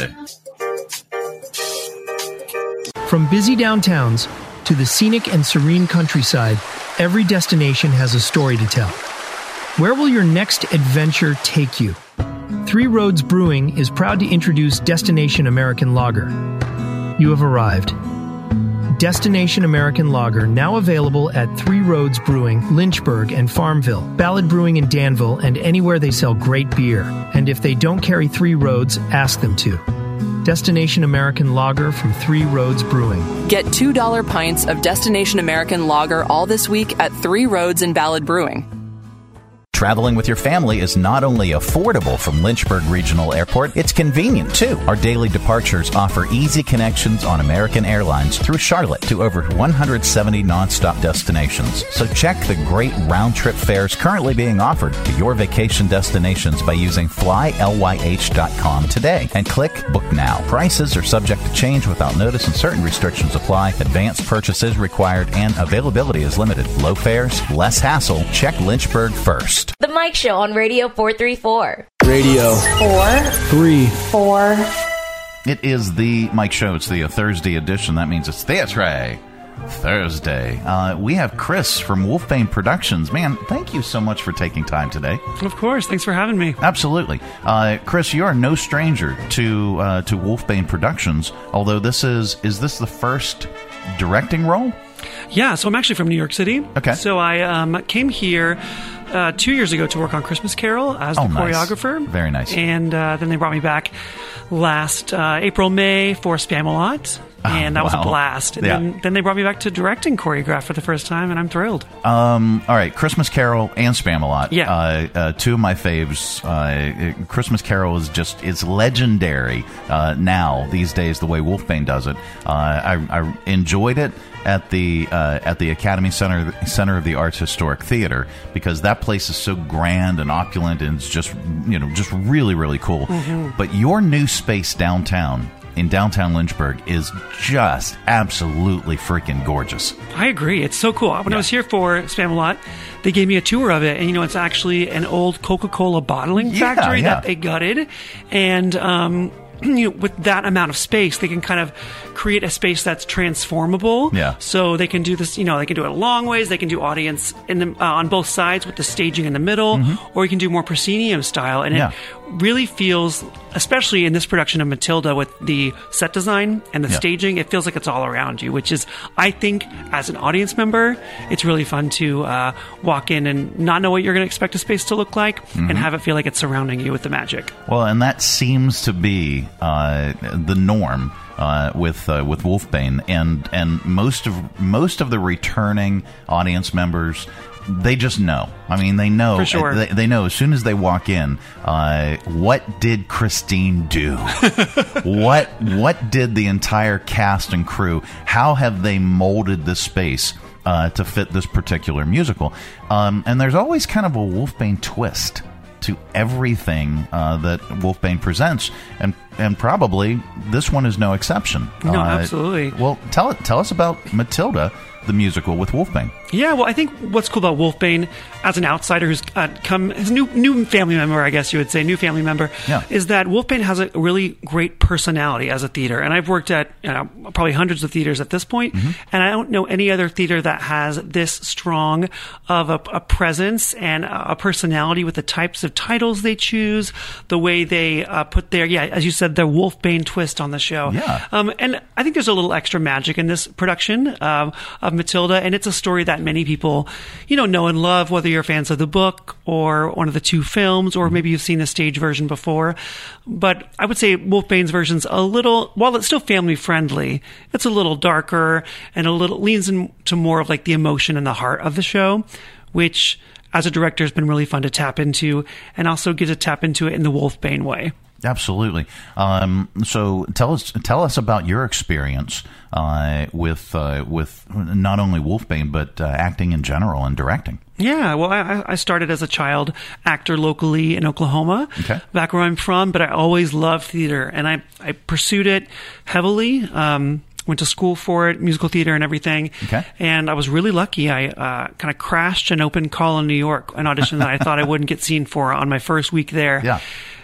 From busy downtowns to the scenic and serene countryside, every destination has a story to tell. Where will your next adventure take you? Three Roads Brewing is proud to introduce Destination American Lager. You have arrived. Destination American Lager, now available at Three Roads Brewing, Lynchburg, and Farmville, Ballad Brewing in Danville, and anywhere they sell great beer. And if they don't carry Three Roads, ask them to. Destination American Lager from Three Roads Brewing. Get two dollar pints of Destination American Lager all this week at Three Roads and Ballad Brewing. Traveling with your family is not only affordable from Lynchburg Regional Airport, it's convenient too. Our daily departures offer easy connections on American Airlines through Charlotte to over one hundred seventy nonstop destinations. So check the great round-trip fares currently being offered to your vacation destinations by using fly L Y H dot com today and click Book Now. Prices are subject to change without notice and certain restrictions apply. Advanced purchases required and availability is limited. Low fares, less hassle. Check Lynchburg first. The Mike Show on Radio four thirty-four. Radio four three four. It is the Mike Show. It's the uh, Thursday edition. That means it's Theatre Thursday. Uh, we have Chris from Wolfbane Productions. Man, thank you so much for taking time today. Of course. Thanks for having me. Absolutely. Uh, Chris, you are no stranger to uh, to Wolfbane Productions, although this is, is this the first directing role? Yeah, so I'm actually from New York City. Okay. So I um, came here uh, two years ago to work on Christmas Carol as the oh, nice. choreographer. Very nice. And uh, then they brought me back last uh, April, May for Spamalot. And that oh, was wow. a blast. And yeah. then, then they brought me back to directing choreograph for the first time, and I'm thrilled. Um, all right, Christmas Carol and Spamalot. Yeah. Uh, uh, two of my faves. Uh, Christmas Carol is just, it's legendary uh, now, these days, the way Wolfbane does it. Uh, I, I enjoyed it at the uh, at the Academy Center Center of the Arts Historic Theater, because that place is so grand and opulent, and it's just, you know, just really, really cool. Mm-hmm. But your new space downtown, in downtown Lynchburg, is just absolutely freaking gorgeous. I agree. It's so cool. When yeah. I was here for Spamalot, they gave me a tour of it. And, you know, it's actually an old Coca-Cola bottling yeah, factory yeah. that they gutted. And, um, you know, with that amount of space, they can kind of create a space that's transformable. Yeah. So they can do this, you know, they can do it long ways. They can do audience in the, uh, on both sides with the staging in the middle, mm-hmm. or you can do more proscenium style. And yeah. it really feels, especially in this production of Matilda, with the set design and the yeah. staging, it feels like it's all around you, which is, I think, as an audience member, it's really fun to uh, walk in and not know what you're going to expect a space to look like, mm-hmm. and have it feel like it's surrounding you with the magic. Well, and that seems to be uh, the norm uh, with uh, with Wolfbane, and and most of most of the returning audience members, they just know. I mean, they know. For sure. They, they know as soon as they walk in, uh, what did Christine do? what what did the entire cast and crew? How have they molded this space uh, to fit this particular musical? Um, and there's always kind of a Wolfbane twist to everything uh, that Wolfbane presents, and and probably this one is no exception. No, uh, absolutely. Well, tell it. Tell us about Matilda, the musical with Wolfbane. Yeah, well, I think what's cool about Wolfbane, as an outsider who's uh, come, as a new new family member, I guess you would say, new family member, yeah. is that Wolfbane has a really great personality as a theater. And I've worked at, you know, probably hundreds of theaters at this point, mm-hmm. and I don't know any other theater that has this strong of a, a presence and a personality with the types of titles they choose, the way they uh, put their, yeah, as you said, their Wolfbane twist on the show. Yeah. Um, and I think there's a little extra magic in this production um, of Matilda, and it's a story that many people, you know, know and love, whether you're fans of the book or one of the two films, or maybe you've seen the stage version before. But I would say Wolfbane's version's a little, while it's still family friendly, it's a little darker and a little leans into more of like the emotion and the heart of the show, which as a director has been really fun to tap into, and also get to tap into it in the Wolfbane way. Absolutely. Um, so tell us tell us about your experience uh, with uh, with not only Wolfbane, but uh, acting in general and directing. Yeah, well, I, I started as a child actor locally in Oklahoma, okay. back where I'm from, but I always loved theater, and I, I pursued it heavily. Um, went to school for it, musical theater and everything. Okay. And I was really lucky. I uh, kind of crashed an open call in New York, an audition that I thought I wouldn't get seen for on my first week there. Yeah.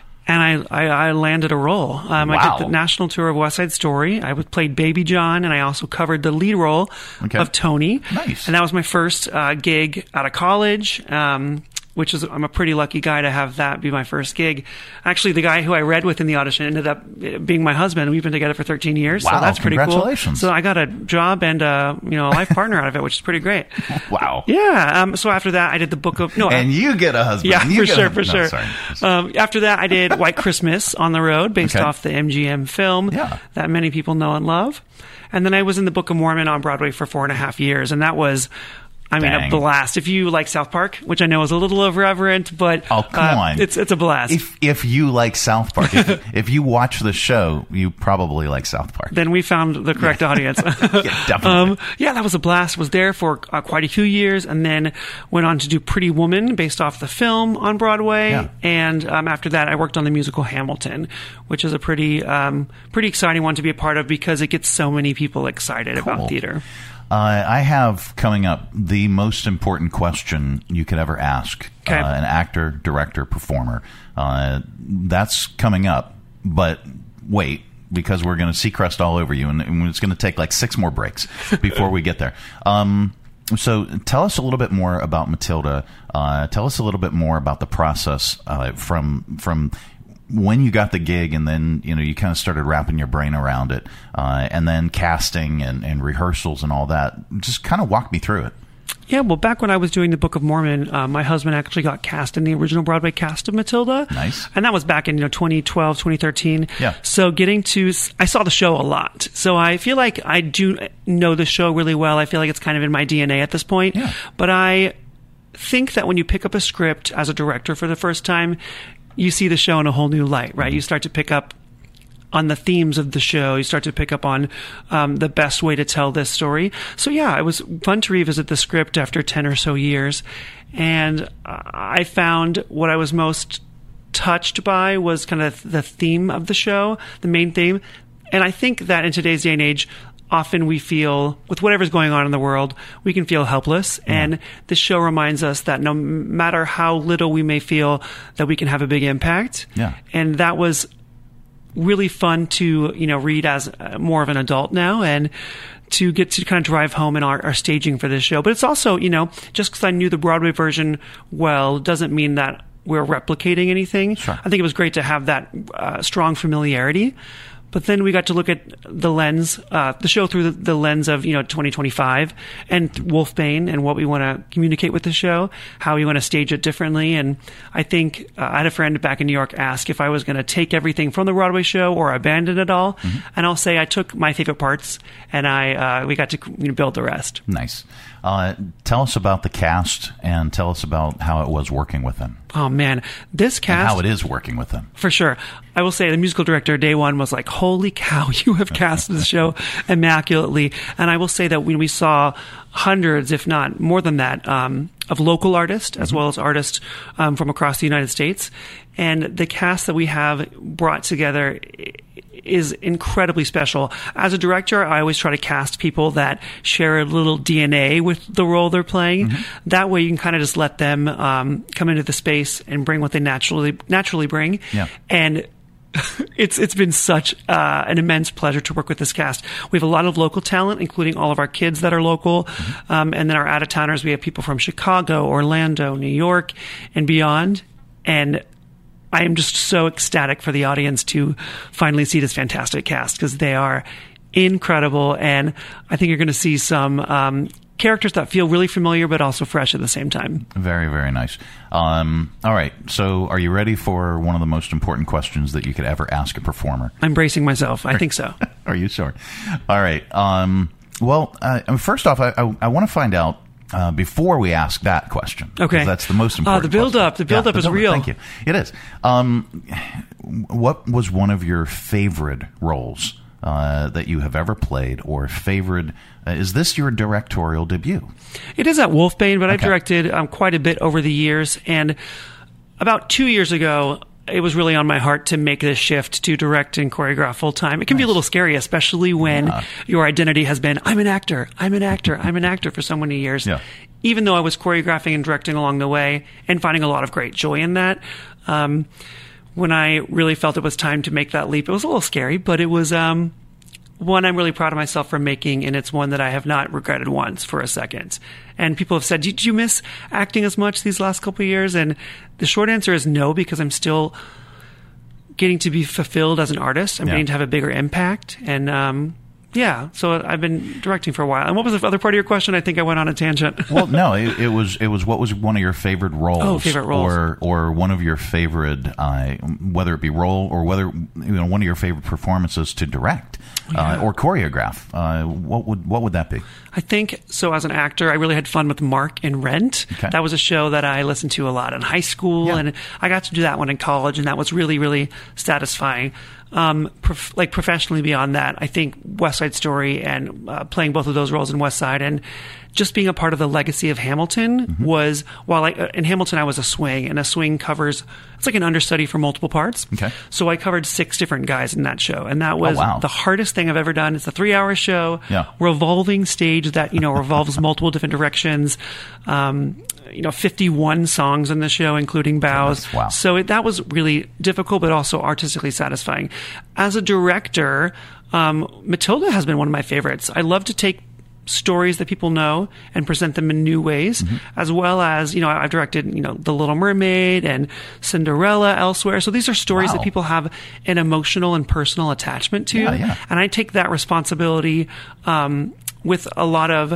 And I, I, I landed a role. Um, wow. I did the national tour of West Side Story. I played Baby John, and I also covered the lead role okay. of Tony. Nice. And that was my first uh, gig out of college. Um, which is, I'm a pretty lucky guy to have that be my first gig. Actually, the guy who I read with in the audition ended up being my husband. We've been together for thirteen years, Wow, so that's pretty cool. congratulations. So I got a job and uh, you know a life partner out of it, which is pretty great. Wow. Yeah. Um, so after that, I did the book of no, And I, you get a husband. yeah, You for get sure, a, for no, sure. Sorry. Um, after that, I did White Christmas on the road, based Okay. off the M G M film Yeah. that many people know and love. And then I was in the Book of Mormon on Broadway for four and a half years, and that was, I mean, Dang. a blast. If you like South Park, which I know is a little irreverent, but Oh, come uh, on. it's it's a blast. If if you like South Park, if, if you watch the show, you probably like South Park. Then we found the correct audience. Yeah, definitely. Um, yeah, that was a blast. Was there for uh, quite a few years, and then went on to do Pretty Woman, based off the film on Broadway. Yeah. And um, after that, I worked on the musical Hamilton, which is a pretty um, pretty exciting one to be a part of because it gets so many people excited Cool. about theater. Uh, I have coming up the most important question you could ever ask Okay. uh, an actor, director, performer. Uh, that's coming up, but wait, because we're going to Seacrest all over you, and, and it's going to take like six more breaks before we get there. Um, so tell us a little bit more about Matilda. Uh, tell us a little bit more about the process uh, from from when you got the gig, and then you know you kind of started wrapping your brain around it, uh, and then casting and, and rehearsals and all that. Just kind of walk me through it. Yeah, well, back when I was doing the Book of Mormon, uh, my husband actually got cast in the original Broadway cast of Matilda. Nice. And that was back in you know twenty twelve, twenty thirteen. Yeah. So getting to, I saw the show a lot. So I feel like I do know the show really well. I feel like it's kind of in my D N A at this point. Yeah. But I think that when you pick up a script as a director for the first time, you see the show in a whole new light, right? You start to pick up on the themes of the show. You start to pick up on um, the best way to tell this story. So yeah, it was fun to revisit the script after ten or so years. And I found what I was most touched by was kind of the theme of the show, the main theme. And I think that in today's day and age, often we feel, with whatever's going on in the world, we can feel helpless. Yeah. And this show reminds us that no matter how little we may feel, that we can have a big impact. Yeah. And that was really fun to, you know, read as uh, more of an adult now, and to get to kind of drive home in our, our staging for this show. But it's also, you know, just because I knew the Broadway version well doesn't mean that we're replicating anything. Sure. I think it was great to have that uh, strong familiarity. But then we got to look at the lens, uh, the show through the, the lens of, you know, twenty twenty-five and Wolfbane and what we want to communicate with the show, how we want to stage it differently. And I think uh, I had a friend back in New York ask if I was going to take everything from the Broadway show or abandon it all. Mm-hmm. And I'll say I took my favorite parts and I uh, we got to you know, build the rest. Nice. Uh, tell us about the cast and tell us about how it was working with them. Oh, man. This cast... And how it is working with them. For sure. I will say the musical director, day one, was like, holy cow, you have cast the show immaculately. And I will say that when we saw hundreds, if not more than that, um, of local artists, as mm-hmm. well as artists um, from across the United States, and the cast that we have brought together is incredibly special. As a director, I always try to cast people that share a little D N A with the role they're playing. Mm-hmm. That way you can kind of just let them um, come into the space and bring what they naturally naturally bring. Yeah. And it's it's been such uh, an immense pleasure to work with this cast. We have a lot of local talent, including all of our kids that are local. Mm-hmm. Um, and then our out-of-towners, we have people from Chicago, Orlando, New York, and beyond. And I am just so ecstatic for the audience to finally see this fantastic cast, because they are incredible. And I think you're going to see some um, characters that feel really familiar, but also fresh at the same time. Very, very nice. Um, all right. So are you ready for one of the most important questions that you could ever ask a performer? I'm bracing myself. I think so. Are you sure? All right. Um, well, uh, first off, I, I, I want to find out, Uh, before we ask that question. Okay. That's the most important. Uh, the build question. up. The build yeah, up the is build-up. real. Thank you. It is. Um, what was one of your favorite roles uh, that you have ever played, or favorite? Uh, is this your directorial debut? It is at Wolfbane, but okay. I've directed um, quite a bit over the years. And about two years ago, it was really on my heart to make this shift to direct and choreograph full time. It can nice. be a little scary, especially when yeah. your identity has been, I'm an actor, I'm an actor, I'm an actor for so many years. Yeah. Even though I was choreographing and directing along the way and finding a lot of great joy in that, um, when I really felt it was time to make that leap, it was a little scary, but it was, um, one I'm really proud of myself for making, and it's one that I have not regretted once for a second. And people have said, did you miss acting as much these last couple of years? And the short answer is no, because I'm still getting to be fulfilled as an artist. I'm Yeah. getting to have a bigger impact. And um, yeah, so I've been directing for a while. And what was the other part of your question? I think I went on a tangent. Well, no, it, it was it was what was one of your favorite roles, Oh, favorite roles. or or one of your favorite, uh, whether it be role or whether you know one of your favorite performances to direct Yeah. uh, or choreograph. Uh, what would what would that be? I think, so as an actor, I really had fun with Mark in Rent. Okay. That was a show that I listened to a lot in high school, Yeah. and I got to do that one in college, and that was really, really satisfying. Um, prof- like professionally beyond that, I think West Side Story and uh, playing both of those roles in West Side and just being a part of the legacy of Hamilton Mm-hmm. was, while I, uh, in Hamilton I was a swing, and a swing covers, it's like an understudy for multiple parts. Okay. So I covered six different guys in that show, and that was Oh, wow. the hardest thing I've ever done. It's a three-hour show, Yeah. revolving stage that, you know, revolves multiple different directions. Um, you know, fifty-one songs in the show, including bows. Wow. So it, that was really difficult, but also artistically satisfying. As a director, um, Matilda has been one of my favorites. I love to take stories that people know and present them in new ways, Mm-hmm. as well as, you know, I've directed, you know, The Little Mermaid and Cinderella elsewhere. So these are stories Wow. that people have an emotional and personal attachment to. Yeah, yeah. And I take that responsibility um, with a lot of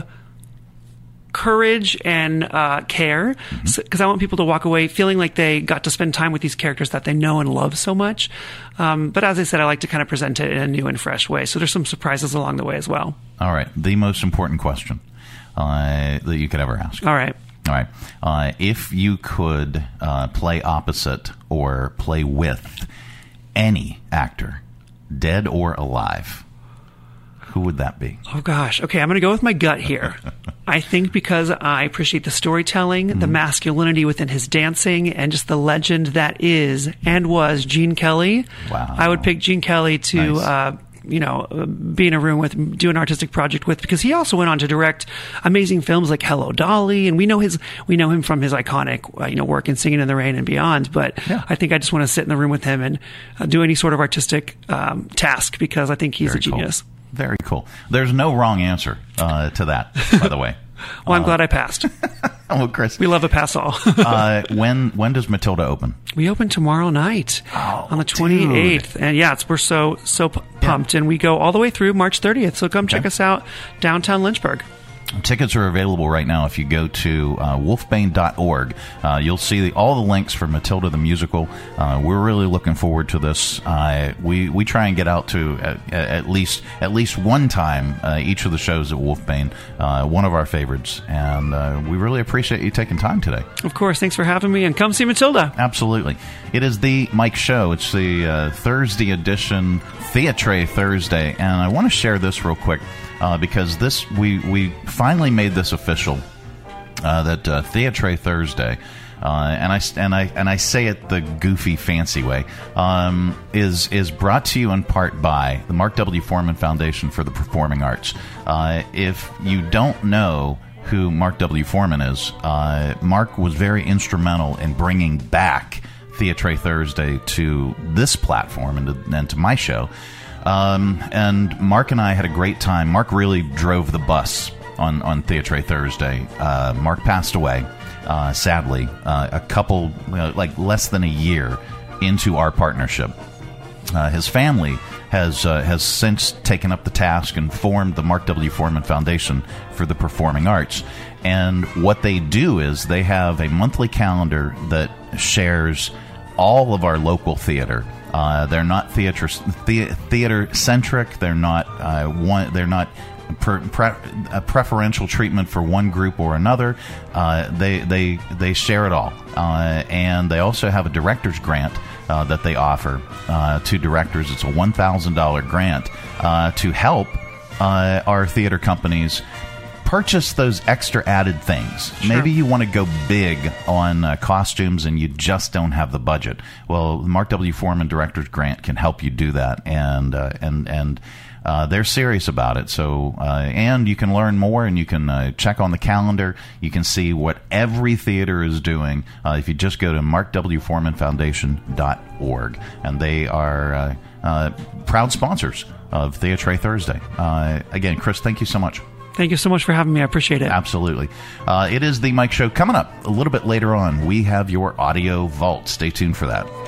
courage and uh, care, because Mm-hmm. I want people to walk away feeling like they got to spend time with these characters that they know and love so much. Um, but as I said, I like to kind of present it in a new and fresh way. So there's some surprises along the way as well. All right, the most important question uh, that you could ever ask. All right. All right. Uh, if you could uh, play opposite or play with any actor, dead or alive, who would that be? Oh, gosh. Okay, I'm going to go with my gut here. I think because I appreciate the storytelling, Mm-hmm. the masculinity within his dancing, and just the legend that is and was Gene Kelly. Wow. I would pick Gene Kelly to, Nice. uh, you know, uh, be in a room with, do an artistic project with, because he also went on to direct amazing films like Hello, Dolly, and we know his, we know him from his iconic, uh, you know, work in Singing in the Rain and beyond. But Yeah. I think I just want to sit in the room with him and uh, do any sort of artistic um, task, because I think he's Very a genius. Cool. Very cool. There's no wrong answer uh, to that, by the way. Well, I'm Uh, glad I passed. Well, Chris, We love a pass all. uh, when when does Matilda open? We open tomorrow night Oh, on the twenty-eighth. And yeah, it's, we're so, so p- pumped. And we go all the way through March thirtieth. So come check us out downtown Lynchburg. Tickets are available right now. If you go to uh, wolfbane dot org, uh, you'll see the, all the links for Matilda the musical. Uh, we're really looking forward to this. Uh, we we try and get out to at, at least at least one time uh, each of the shows at Wolfbane. Uh, one of our favorites, and uh, we really appreciate you taking time today. Of course. Thanks for having me. And come see Matilda. Absolutely. It is the Mike Show. It's the uh, Thursday edition, Theatre Thursday, and I want to share this real quick. Uh, because this, we, we finally made this official, uh, that uh, Theatre Thursday, uh, and I and I and I say it the goofy, fancy way, um, is is brought to you in part by the Mark W. Foreman Foundation for the Performing Arts. Uh, if you don't know who Mark W. Foreman is, uh, Mark was very instrumental in bringing back Theatre Thursday to this platform and to, and to my show. Um, and Mark and I had a great time. Mark really drove the bus on, on Theatre Thursday. Uh, Mark passed away, uh, sadly, uh, a couple, uh, like less than a year into our partnership. Uh, his family has uh, has since taken up the task and formed the Mark W. Foreman Foundation for the Performing Arts. And what they do is they have a monthly calendar that shares all of our local theater. Uh, they're not theater the, theater centric. They're not uh, one. They're not per, pre, a preferential treatment for one group or another. Uh, they they they share it all, uh, and they also have a director's grant uh, that they offer uh, to directors. It's a one thousand dollar grant uh, to help uh, our theater companies purchase those extra added things. Sure. Maybe you want to go big on uh, costumes and you just don't have the budget. Well, the Mark W. Foreman Director's Grant can help you do that, and uh, and and uh, they're serious about it. So, uh, and you can learn more, and you can uh, check on the calendar. You can see what every theater is doing uh, if you just go to mark w foreman foundation dot org, and they are uh, uh, proud sponsors of Theatre Thursday. Uh, again, Chris, thank you so much. Thank you so much for having me. I appreciate it. Absolutely. Uh, it is the Mike Show. Coming up a little bit later on, we have your audio vault. Stay tuned for that.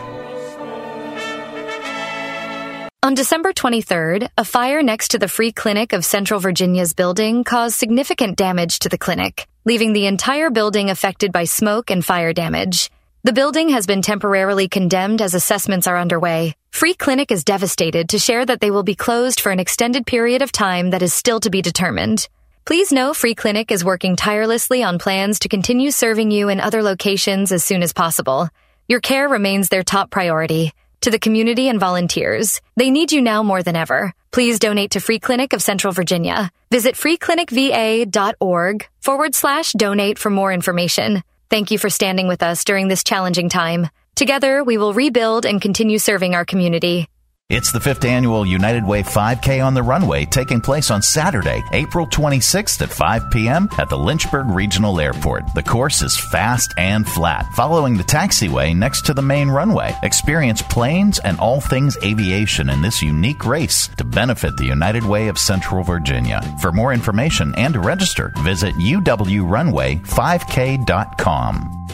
On December twenty-third, a fire next to the Free Clinic of Central Virginia's building caused significant damage to the clinic, leaving the entire building affected by smoke and fire damage. The building has been temporarily condemned as assessments are underway. Free Clinic is devastated to share that they will be closed for an extended period of time that is still to be determined. Please know Free Clinic is working tirelessly on plans to continue serving you in other locations as soon as possible. Your care remains their top priority. To the community and volunteers, they need you now more than ever. Please donate to Free Clinic of Central Virginia. Visit freeclinicva.org forward slash donate for more information. Thank you for standing with us during this challenging time. Together, we will rebuild and continue serving our community. It's the fifth annual United Way five K on the Runway, taking place on Saturday, April twenty-sixth at five p.m. at the Lynchburg Regional Airport. The course is fast and flat, following the taxiway next to the main runway. Experience planes and all things aviation in this unique race to benefit the United Way of Central Virginia. For more information and to register, visit u w runway five k dot com.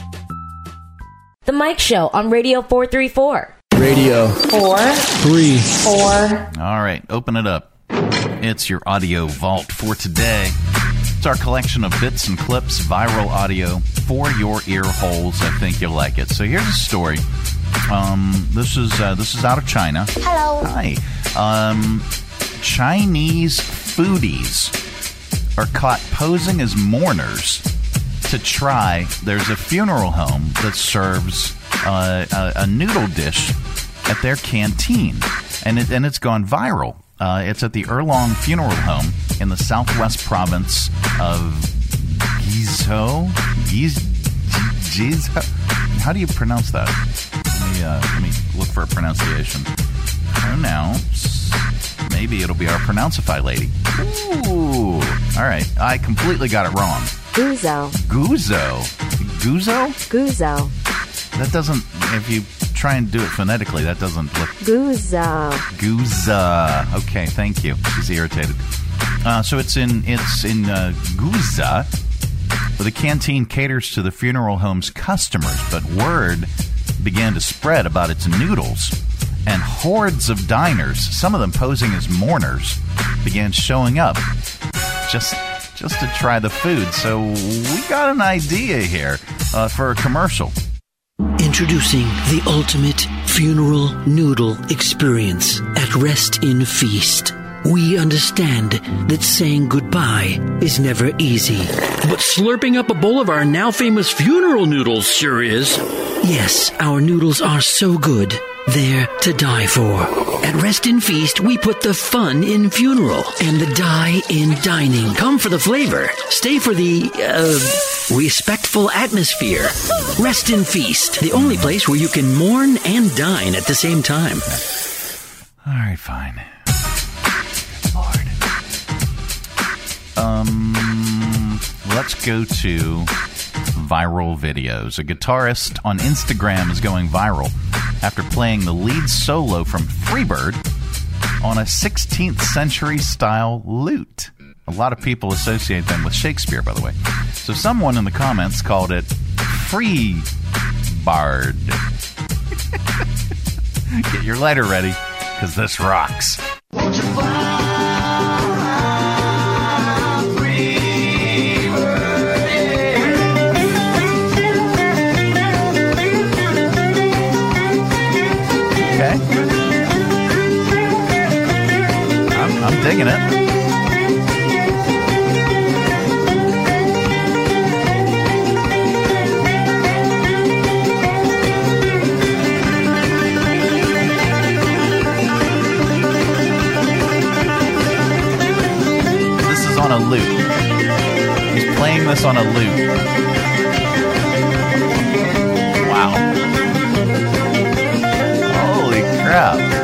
The Mike Show on Radio four thirty-four. Radio Four. Three. Four. All right, open it up. It's your audio vault for today. It's our collection of bits and clips, viral audio for your ear holes. I think you'll like it. So here's a story. Um, this is uh, this is out of China. Hello. Hi. Um, Chinese foodies are caught posing as mourners to try. There's a funeral home that serves uh, a, a noodle dish at their canteen, and it and it's gone viral. Uh, it's at the Erlong Funeral Home in the southwest province of Guizhou. Guiz, Guizhou? How do you pronounce that? Let me uh, let me look for a pronunciation. Pronounce. Maybe it'll be our Pronounceify lady. Ooh. All right. I completely got it wrong. Guizhou. Guizhou. Guizhou? Guizhou. That doesn't, if you try and do it phonetically, that doesn't look... Guizhou. Guizhou. Okay, thank you. She's irritated. Uh, so it's in, it's in uh, Guizhou. The canteen caters to the funeral home's customers, but word began to spread about its noodles. And hordes of diners, some of them posing as mourners, began showing up just just to try the food. So we got an idea here uh, for a commercial. Introducing the ultimate funeral noodle experience at Rest in Feast. We understand that saying goodbye is never easy. But slurping up a bowl of our now famous funeral noodles sure is. Yes, our noodles are so good. They're to die for. At Rest in Feast, we put the fun in funeral and the die in dining. Come for the flavor. Stay for the, uh, respectful atmosphere. Rest in Feast, the only place where you can mourn and dine at the same time. All right, fine. Lord. Um, let's go to viral videos. A guitarist on Instagram is going viral after playing the lead solo from Freebird on a sixteenth century style lute. A lot of people associate them with Shakespeare, by the way. So someone in the comments called it Free Bard. Get your lighter ready, because this rocks. Won't you fly? I'm digging it. This is on a lute. He's playing this on a lute. Wow. Holy crap.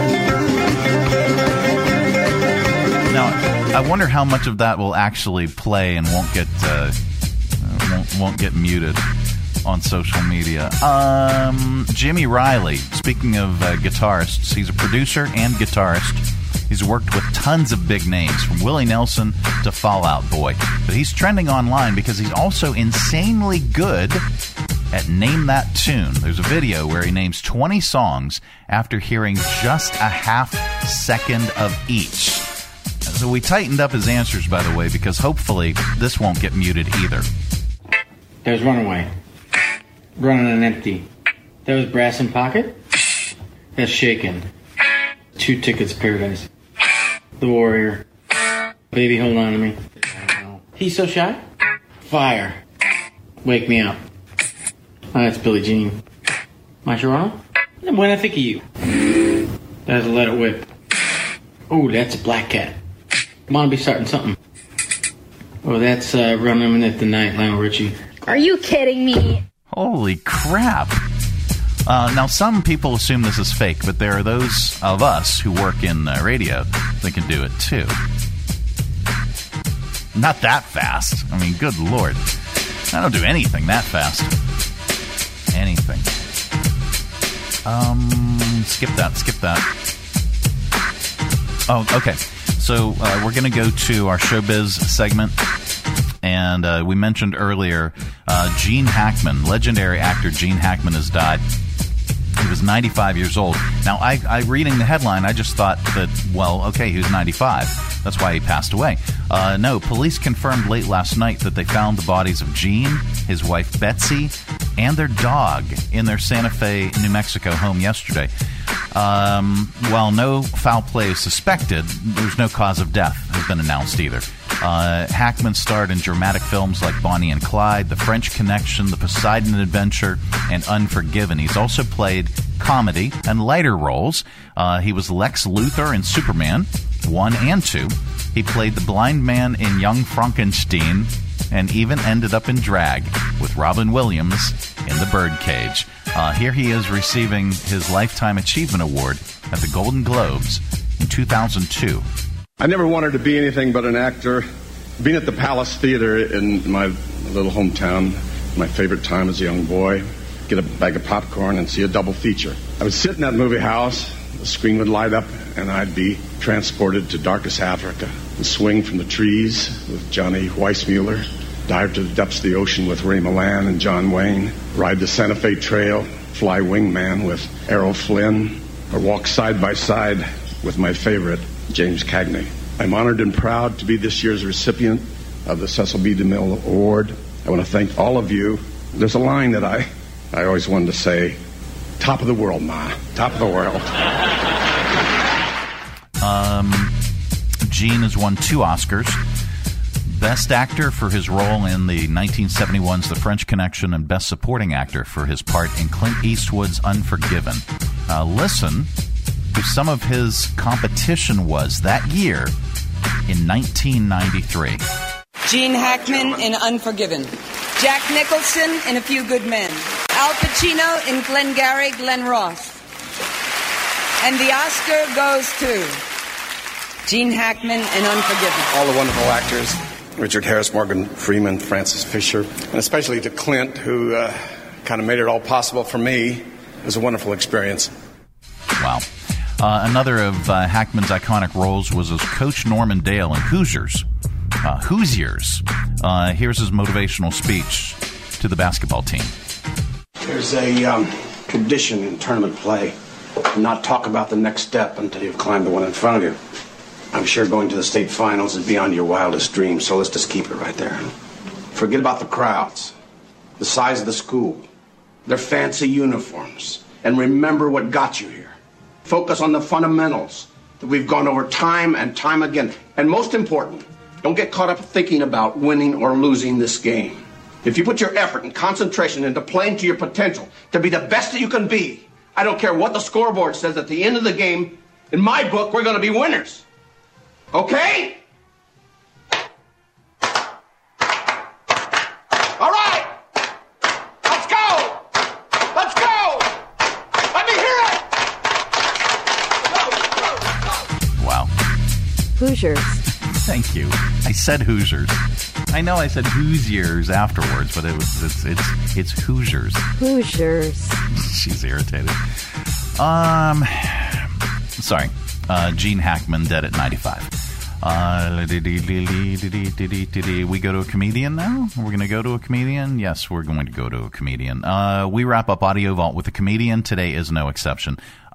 I wonder how much of that will actually play and won't get uh, won't, won't get muted on social media. Um, Jimmy Riley, speaking of uh, guitarists, he's a producer and guitarist. He's worked with tons of big names, from Willie Nelson to Fall Out Boy. But he's trending online because he's also insanely good at Name That Tune. There's a video where he names twenty songs after hearing just a half second of each. So we tightened up his answers, by the way, because hopefully this won't get muted either. There's Runaway. Running on Empty. There was Brass in Pocket. That's Shaken. Two Tickets to Paradise. The Warrior. Baby, Hold On to Me. He's So Shy. Fire. Wake Me Up. Oh, that's Billie Jean. My Sharona? When I Think of You. That's Let It Whip. Oh, that's a Black Cat. Come on, be starting something. Oh, that's uh, Running at the Night, Lionel Richie. Are you kidding me? Holy crap. Uh, now, some people assume this is fake, but there are those of us who work in uh, radio that can do it, too. Not that fast. I mean, good Lord. I don't do anything that fast. Anything. Um, skip that, skip that. Oh, okay. So uh, we're going to go to our showbiz segment. And uh, we mentioned earlier, uh, Gene Hackman, legendary actor Gene Hackman has died. He was ninety-five years old. Now, I, I reading the headline, I just thought that, well, okay, he was ninety-five. That's why he passed away. Uh, no, police confirmed late last night that they found the bodies of Gene, his wife Betsy, and their dog in their Santa Fe, New Mexico home yesterday. Um, while no foul play is suspected, there's no cause of death has been announced either. Uh, Hackman starred in dramatic films like Bonnie and Clyde, The French Connection, The Poseidon Adventure, and Unforgiven. He's also played comedy and lighter roles. Uh, he was Lex Luthor in Superman one and two. He played the blind man in Young Frankenstein, and even ended up in drag with Robin Williams in The Birdcage. Uh, here he is receiving his Lifetime Achievement Award at the Golden Globes in two thousand two. I never wanted to be anything but an actor. Being at the Palace Theater in my little hometown, my favorite time as a young boy, get a bag of popcorn and see a double feature. I would sit in that movie house, the screen would light up, and I'd be transported to darkest Africa and swing from the trees with Johnny Weissmuller, dive to the depths of the ocean with Ray Milland and John Wayne, ride the Santa Fe Trail, fly wingman with Errol Flynn, or walk side by side with my favorite, James Cagney. I'm honored and proud to be this year's recipient of the Cecil B. DeMille Award. I want to thank all of you. There's a line that I, I always wanted to say, top of the world, Ma, top of the world. Um, Gene has won two Oscars. Best Actor for his role in the nineteen seventy-one's The French Connection, and Best Supporting Actor for his part in Clint Eastwood's Unforgiven. Uh, listen who some of his competition was that year in nineteen ninety-three. Gene Hackman in Unforgiven. Jack Nicholson in A Few Good Men. Al Pacino in Glengarry Glen Ross. And the Oscar goes to Gene Hackman in Unforgiven. All the wonderful actors, Richard Harris, Morgan Freeman, Francis Fisher, and especially to Clint, who uh, kind of made it all possible for me. It was a wonderful experience. Wow. Uh, another of uh, Hackman's iconic roles was as Coach Norman Dale in Hoosiers. Uh, Hoosiers. Uh, here's his motivational speech to the basketball team. There's a um, tradition in tournament play to not talk about the next step until you've climbed the one in front of you. I'm sure going to the state finals is beyond your wildest dreams, so let's just keep it right there. Forget about the crowds, the size of the school, their fancy uniforms, and remember what got you here. Focus on the fundamentals that we've gone over time and time again. And most important, don't get caught up thinking about winning or losing this game. If you put your effort and concentration into playing to your potential to be the best that you can be, I don't care what the scoreboard says at the end of the game, in my book, we're going to be winners. Okay? All right! Let's go! Let's go! Let me hear it! Wow. Hoosiers. Thank you. I said Hoosiers. I know I said Hoosiers afterwards, but it was it's it's it's Hoosiers. Hoosiers. She's irritated. Um, sorry. Uh, Gene Hackman dead at ninety-five. Uh, we go to a comedian now? We're going to go to a comedian? Yes, we're going to go to a comedian. Uh, we wrap up Audio Vault with a comedian. Today is no exception.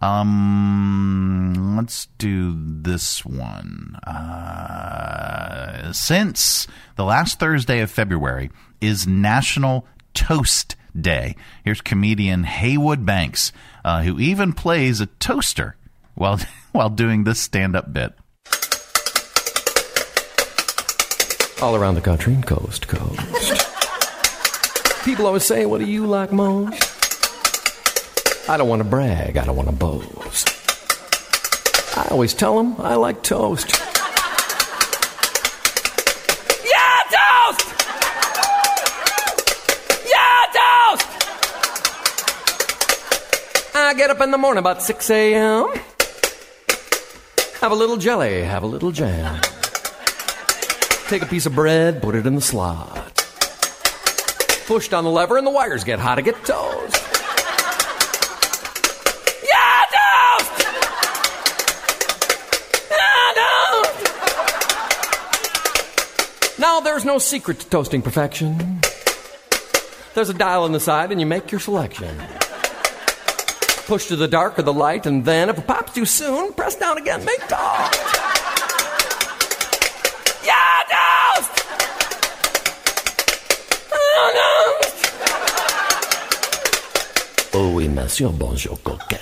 Um, let's do this one. Uh, since the last Thursday of February is National Toast Day, here's comedian Haywood Banks, uh, who even plays a toaster while while doing this stand-up bit. All around the country, coast to coast. People always say, what do you like most? I don't want to brag, I don't want to boast. I always tell them I like toast. Yeah, toast! Yeah, toast! I get up in the morning about six a.m. Have a little jelly, have a little jam. Take a piece of bread, put it in the slot. Push down the lever and the wires get hot to get toast. Yeah, toast! Yeah, toast! Now, there's no secret to toasting perfection. There's a dial on the side and you make your selection. Push to the dark or the light, and then if it pops too soon, press down again, make toast. Oh oui, monsieur, bonjour, coquette.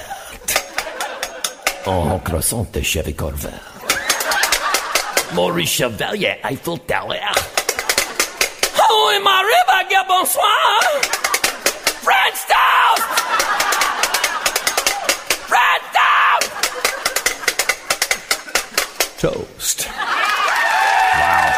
En croissant de Chevy Corvette. Maurice Chevalier, Eiffel Tower. Oh, in my river, get bonsoir. French toast! French toast! Toast. Wow.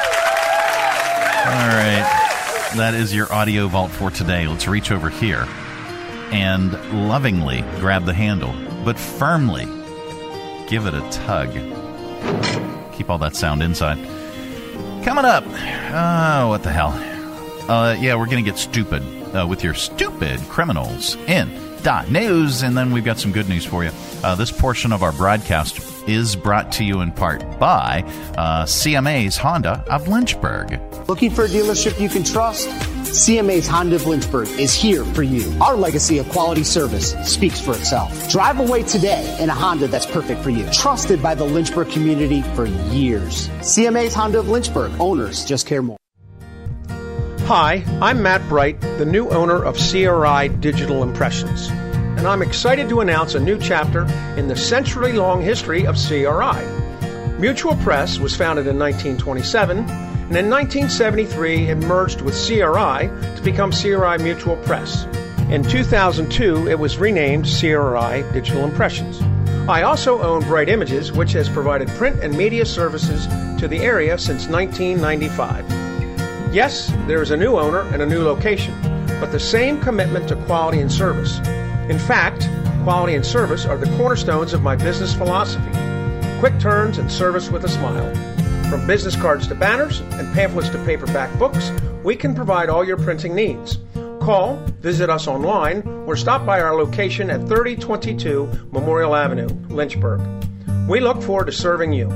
All right. That is your Audio Vault for today. Let's reach over here and lovingly grab the handle, but firmly give it a tug. Keep all that sound inside. Coming up, oh, what the hell? Uh, yeah, we're going to get stupid uh, with your stupid criminals in dot news, and then we've got some good news for you. Uh, this portion of our broadcast is brought to you in part by uh, C M A's Honda of Lynchburg. Looking for a dealership you can trust? C M A's Honda of Lynchburg is here for you. Our legacy of quality service speaks for itself. Drive away today in a Honda that's perfect for you. Trusted by the Lynchburg community for years. C M A's Honda of Lynchburg. Owners just care more. Hi, I'm Matt Bright, the new owner of C R I Digital Impressions. And I'm excited to announce a new chapter in the century-long history of C R I. Mutual Press was founded in nineteen twenty-seven, and in nineteen seventy-three it merged with C R I to become C R I Mutual Press. In two thousand two, it was renamed C R I Digital Impressions. I also own Bright Images, which has provided print and media services to the area since nineteen ninety-five. Yes, there is a new owner and a new location, but the same commitment to quality and service. In fact, quality and service are the cornerstones of my business philosophy. Quick turns and service with a smile. From business cards to banners and pamphlets to paperback books, we can provide all your printing needs. Call, visit us online, or stop by our location at thirty twenty-two Memorial Avenue, Lynchburg. We look forward to serving you.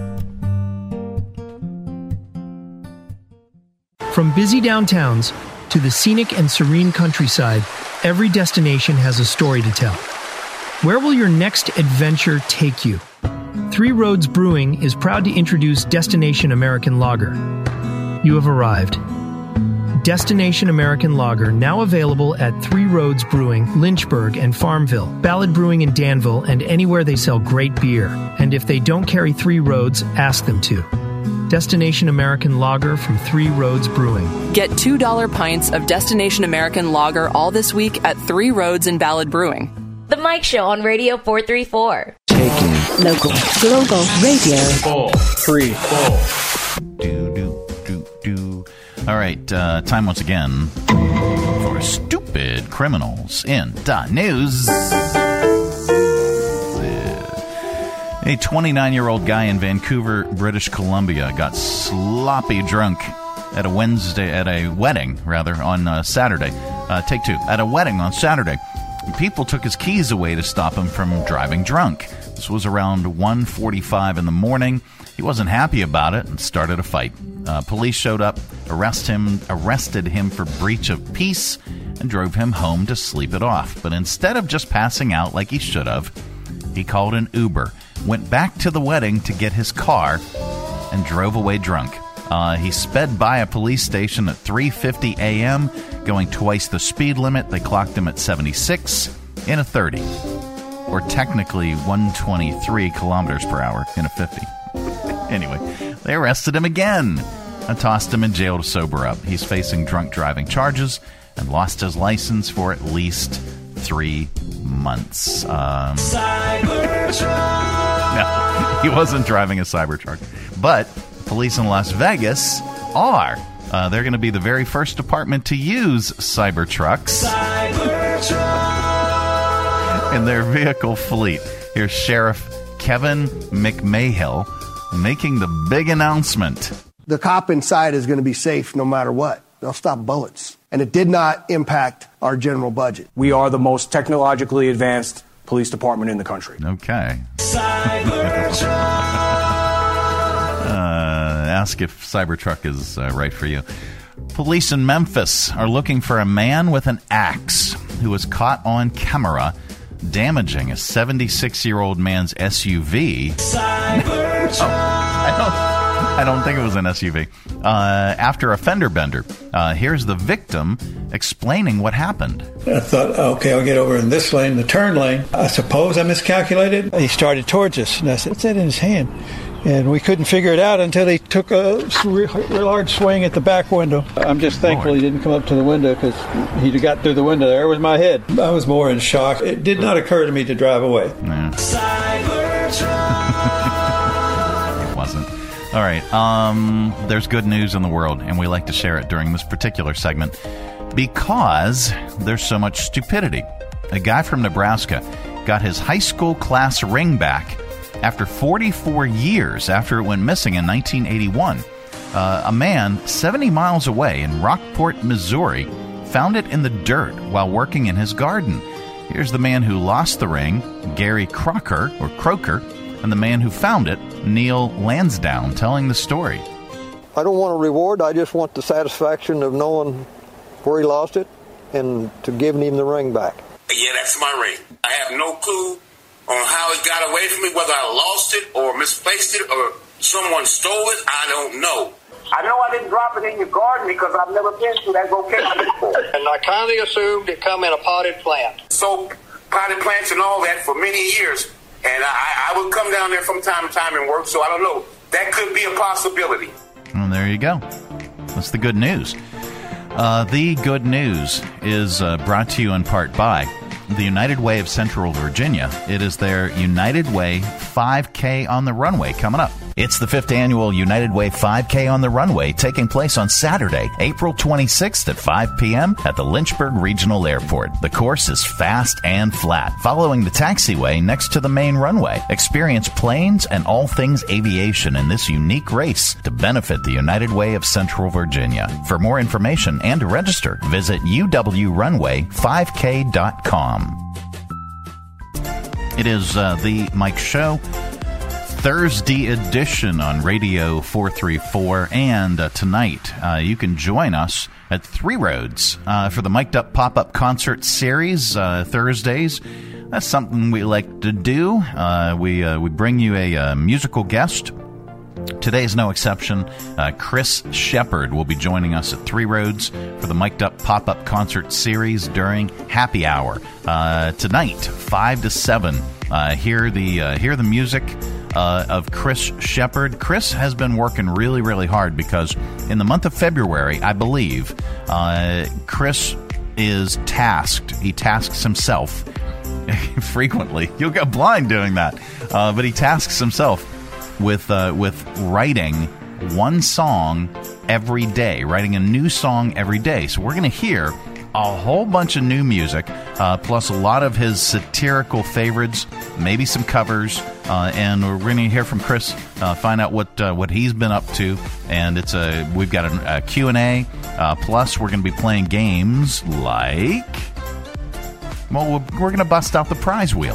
From busy downtowns to the scenic and serene countryside, every destination has a story to tell. Where will your next adventure take you? Three Roads Brewing is proud to introduce Destination American Lager. You have arrived. Destination American Lager, now available at Three Roads Brewing, Lynchburg and Farmville, Ballard Brewing in Danville, and anywhere they sell great beer. And if they don't carry Three Roads, ask them to. Destination American Lager from Three Roads Brewing. Get two dollar pints of Destination American Lager all this week at Three Roads and Ballard Brewing. The Mike Show on Radio four thirty-four. Taking Local. Global Radio. Four. Three. Four. Do, do, do, do. All right, uh, time once again for Stupid Criminals in dot news. A twenty-nine-year-old guy in Vancouver, British Columbia, got sloppy drunk at a Wednesday, at a wedding, rather, on uh, Saturday. Uh, take two. At a wedding on Saturday. People took his keys away to stop him from driving drunk. This was around one forty-five in the morning. He wasn't happy about it and started a fight. Uh, police showed up, arrest him, arrested him for breach of peace, and drove him home to sleep it off. But instead of just passing out like he should have, he called an Uber, went back to the wedding to get his car, and drove away drunk. Uh, he sped by a police station at three fifty a.m., going twice the speed limit. They clocked him at seventy-six in a thirty, or technically one hundred twenty-three kilometers per hour in a fifty. Anyway, they arrested him again and tossed him in jail to sober up. He's facing drunk driving charges and lost his license for at least three months. Um, no, he wasn't driving a Cybertruck, but police in Las Vegas are. Uh, they're going to be the very first department to use Cybertrucks Cybertruck. in their vehicle fleet. Here's Sheriff Kevin McMahill making the big announcement. The cop inside is going to be safe no matter what. They'll stop bullets. And it did not impact our general budget. We are the most technologically advanced police department in the country. Okay. Cybertruck. uh, ask if Cybertruck is uh, right for you. Police in Memphis are looking for a man with an axe who was caught on camera damaging a seventy-six-year-old man's S U V. Cybertruck. oh, I don't. I don't think it was an S U V. Uh, after a fender bender, uh, here's the victim explaining what happened. I thought, okay, I'll get over in this lane, the turn lane. I suppose I miscalculated. He started towards us, and I said, what's that in his hand? And we couldn't figure it out until he took a real hard swing at the back window. I'm just thankful Lord. he didn't come up to the window, because he'd have got through the window. There was my head. I was more in shock. It did not occur to me to drive away. Yeah. It wasn't. All right, um, there's good news in the world, and we like to share it during this particular segment because there's so much stupidity. A guy from Nebraska got his high school class ring back after forty-four years after it went missing in nineteen eighty-one. Uh, a man seventy miles away in Rockport, Missouri, found it in the dirt while working in his garden. Here's the man who lost the ring, Gary Crocker, or Croker, and the man who found it, Neil Lansdowne, telling the story. I don't want a reward. I just want the satisfaction of knowing where he lost it and to giving him the ring back. Yeah, that's my ring. I have no clue on how it got away from me, whether I lost it or misplaced it or someone stole it. I don't know. I know I didn't drop it in your garden because I've never been to that location before. And I kindly assumed it come in a potted plant. So potted plants and all that for many years. And I, I would come down there from time to time and work, so I don't know. That could be a possibility. Well, there you go. That's the good news. Uh, the good news is uh, brought to you in part by the United Way of Central Virginia. It is their United Way five K on the Runway coming up. It's the fifth annual United Way five K on the Runway taking place on Saturday, April twenty-sixth at five p.m. at the Lynchburg Regional Airport. The course is fast and flat, following the taxiway next to the main runway. Experience planes and all things aviation in this unique race to benefit the United Way of Central Virginia. For more information and to register, visit u w runway five k dot com. It is uh, the Mike Show, Thursday edition on Radio four thirty-four, and uh, tonight uh, you can join us at Three Roads uh, for the Mic'd Up Pop-Up Concert Series uh, Thursdays. That's something we like to do. Uh, we uh, we bring you a, a musical guest. Today's no exception. Uh, Chris Shepard will be joining us at Three Roads for the Mic'd Up Pop-Up Concert Series during Happy Hour. Uh, tonight, five to seven, uh, hear the uh, hear the music uh, of Chris Shepard. Chris has been working really, really hard because in the month of February, I believe, uh, Chris is tasked. He tasks himself frequently. You'll go blind doing that. Uh, but he tasks himself with uh, with writing one song every day, writing a new song every day. So we're going to hear a whole bunch of new music, uh, plus a lot of his satirical favorites, maybe some covers, uh, and we're going to hear from Chris, uh, find out what uh, what he's been up to. And it's a we've got a, a Q and A, uh, plus we're going to be playing games like, well, we're going to bust out the prize wheel.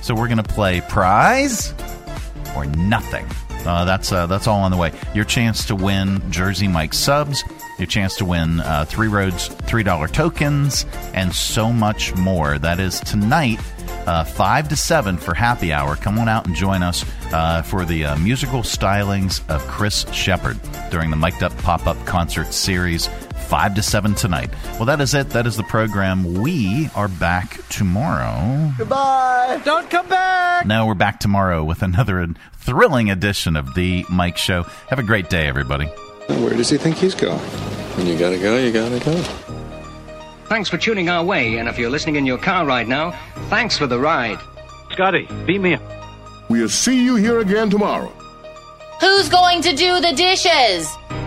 So we're going to play prize or nothing. Uh, that's uh, that's all on the way. Your chance to win Jersey Mike subs, your chance to win uh, Three Roads three dollar tokens, and so much more. That is tonight, uh, five to seven for happy hour. Come on out and join us uh, for the uh, musical stylings of Chris Shepard during the Mic'd Up Pop-Up Concert Series, five to seven tonight. Well, that is it. That is the program. We are back tomorrow. Goodbye. Don't come back. No, we're back tomorrow with another thrilling edition of The Mike Show. Have a great day, everybody. Where does he think he's going? When you gotta go, you gotta go. Thanks for tuning our way, and if you're listening in your car right now, thanks for the ride. Scotty, beat me up. We'll see you here again tomorrow. Who's going to do the dishes?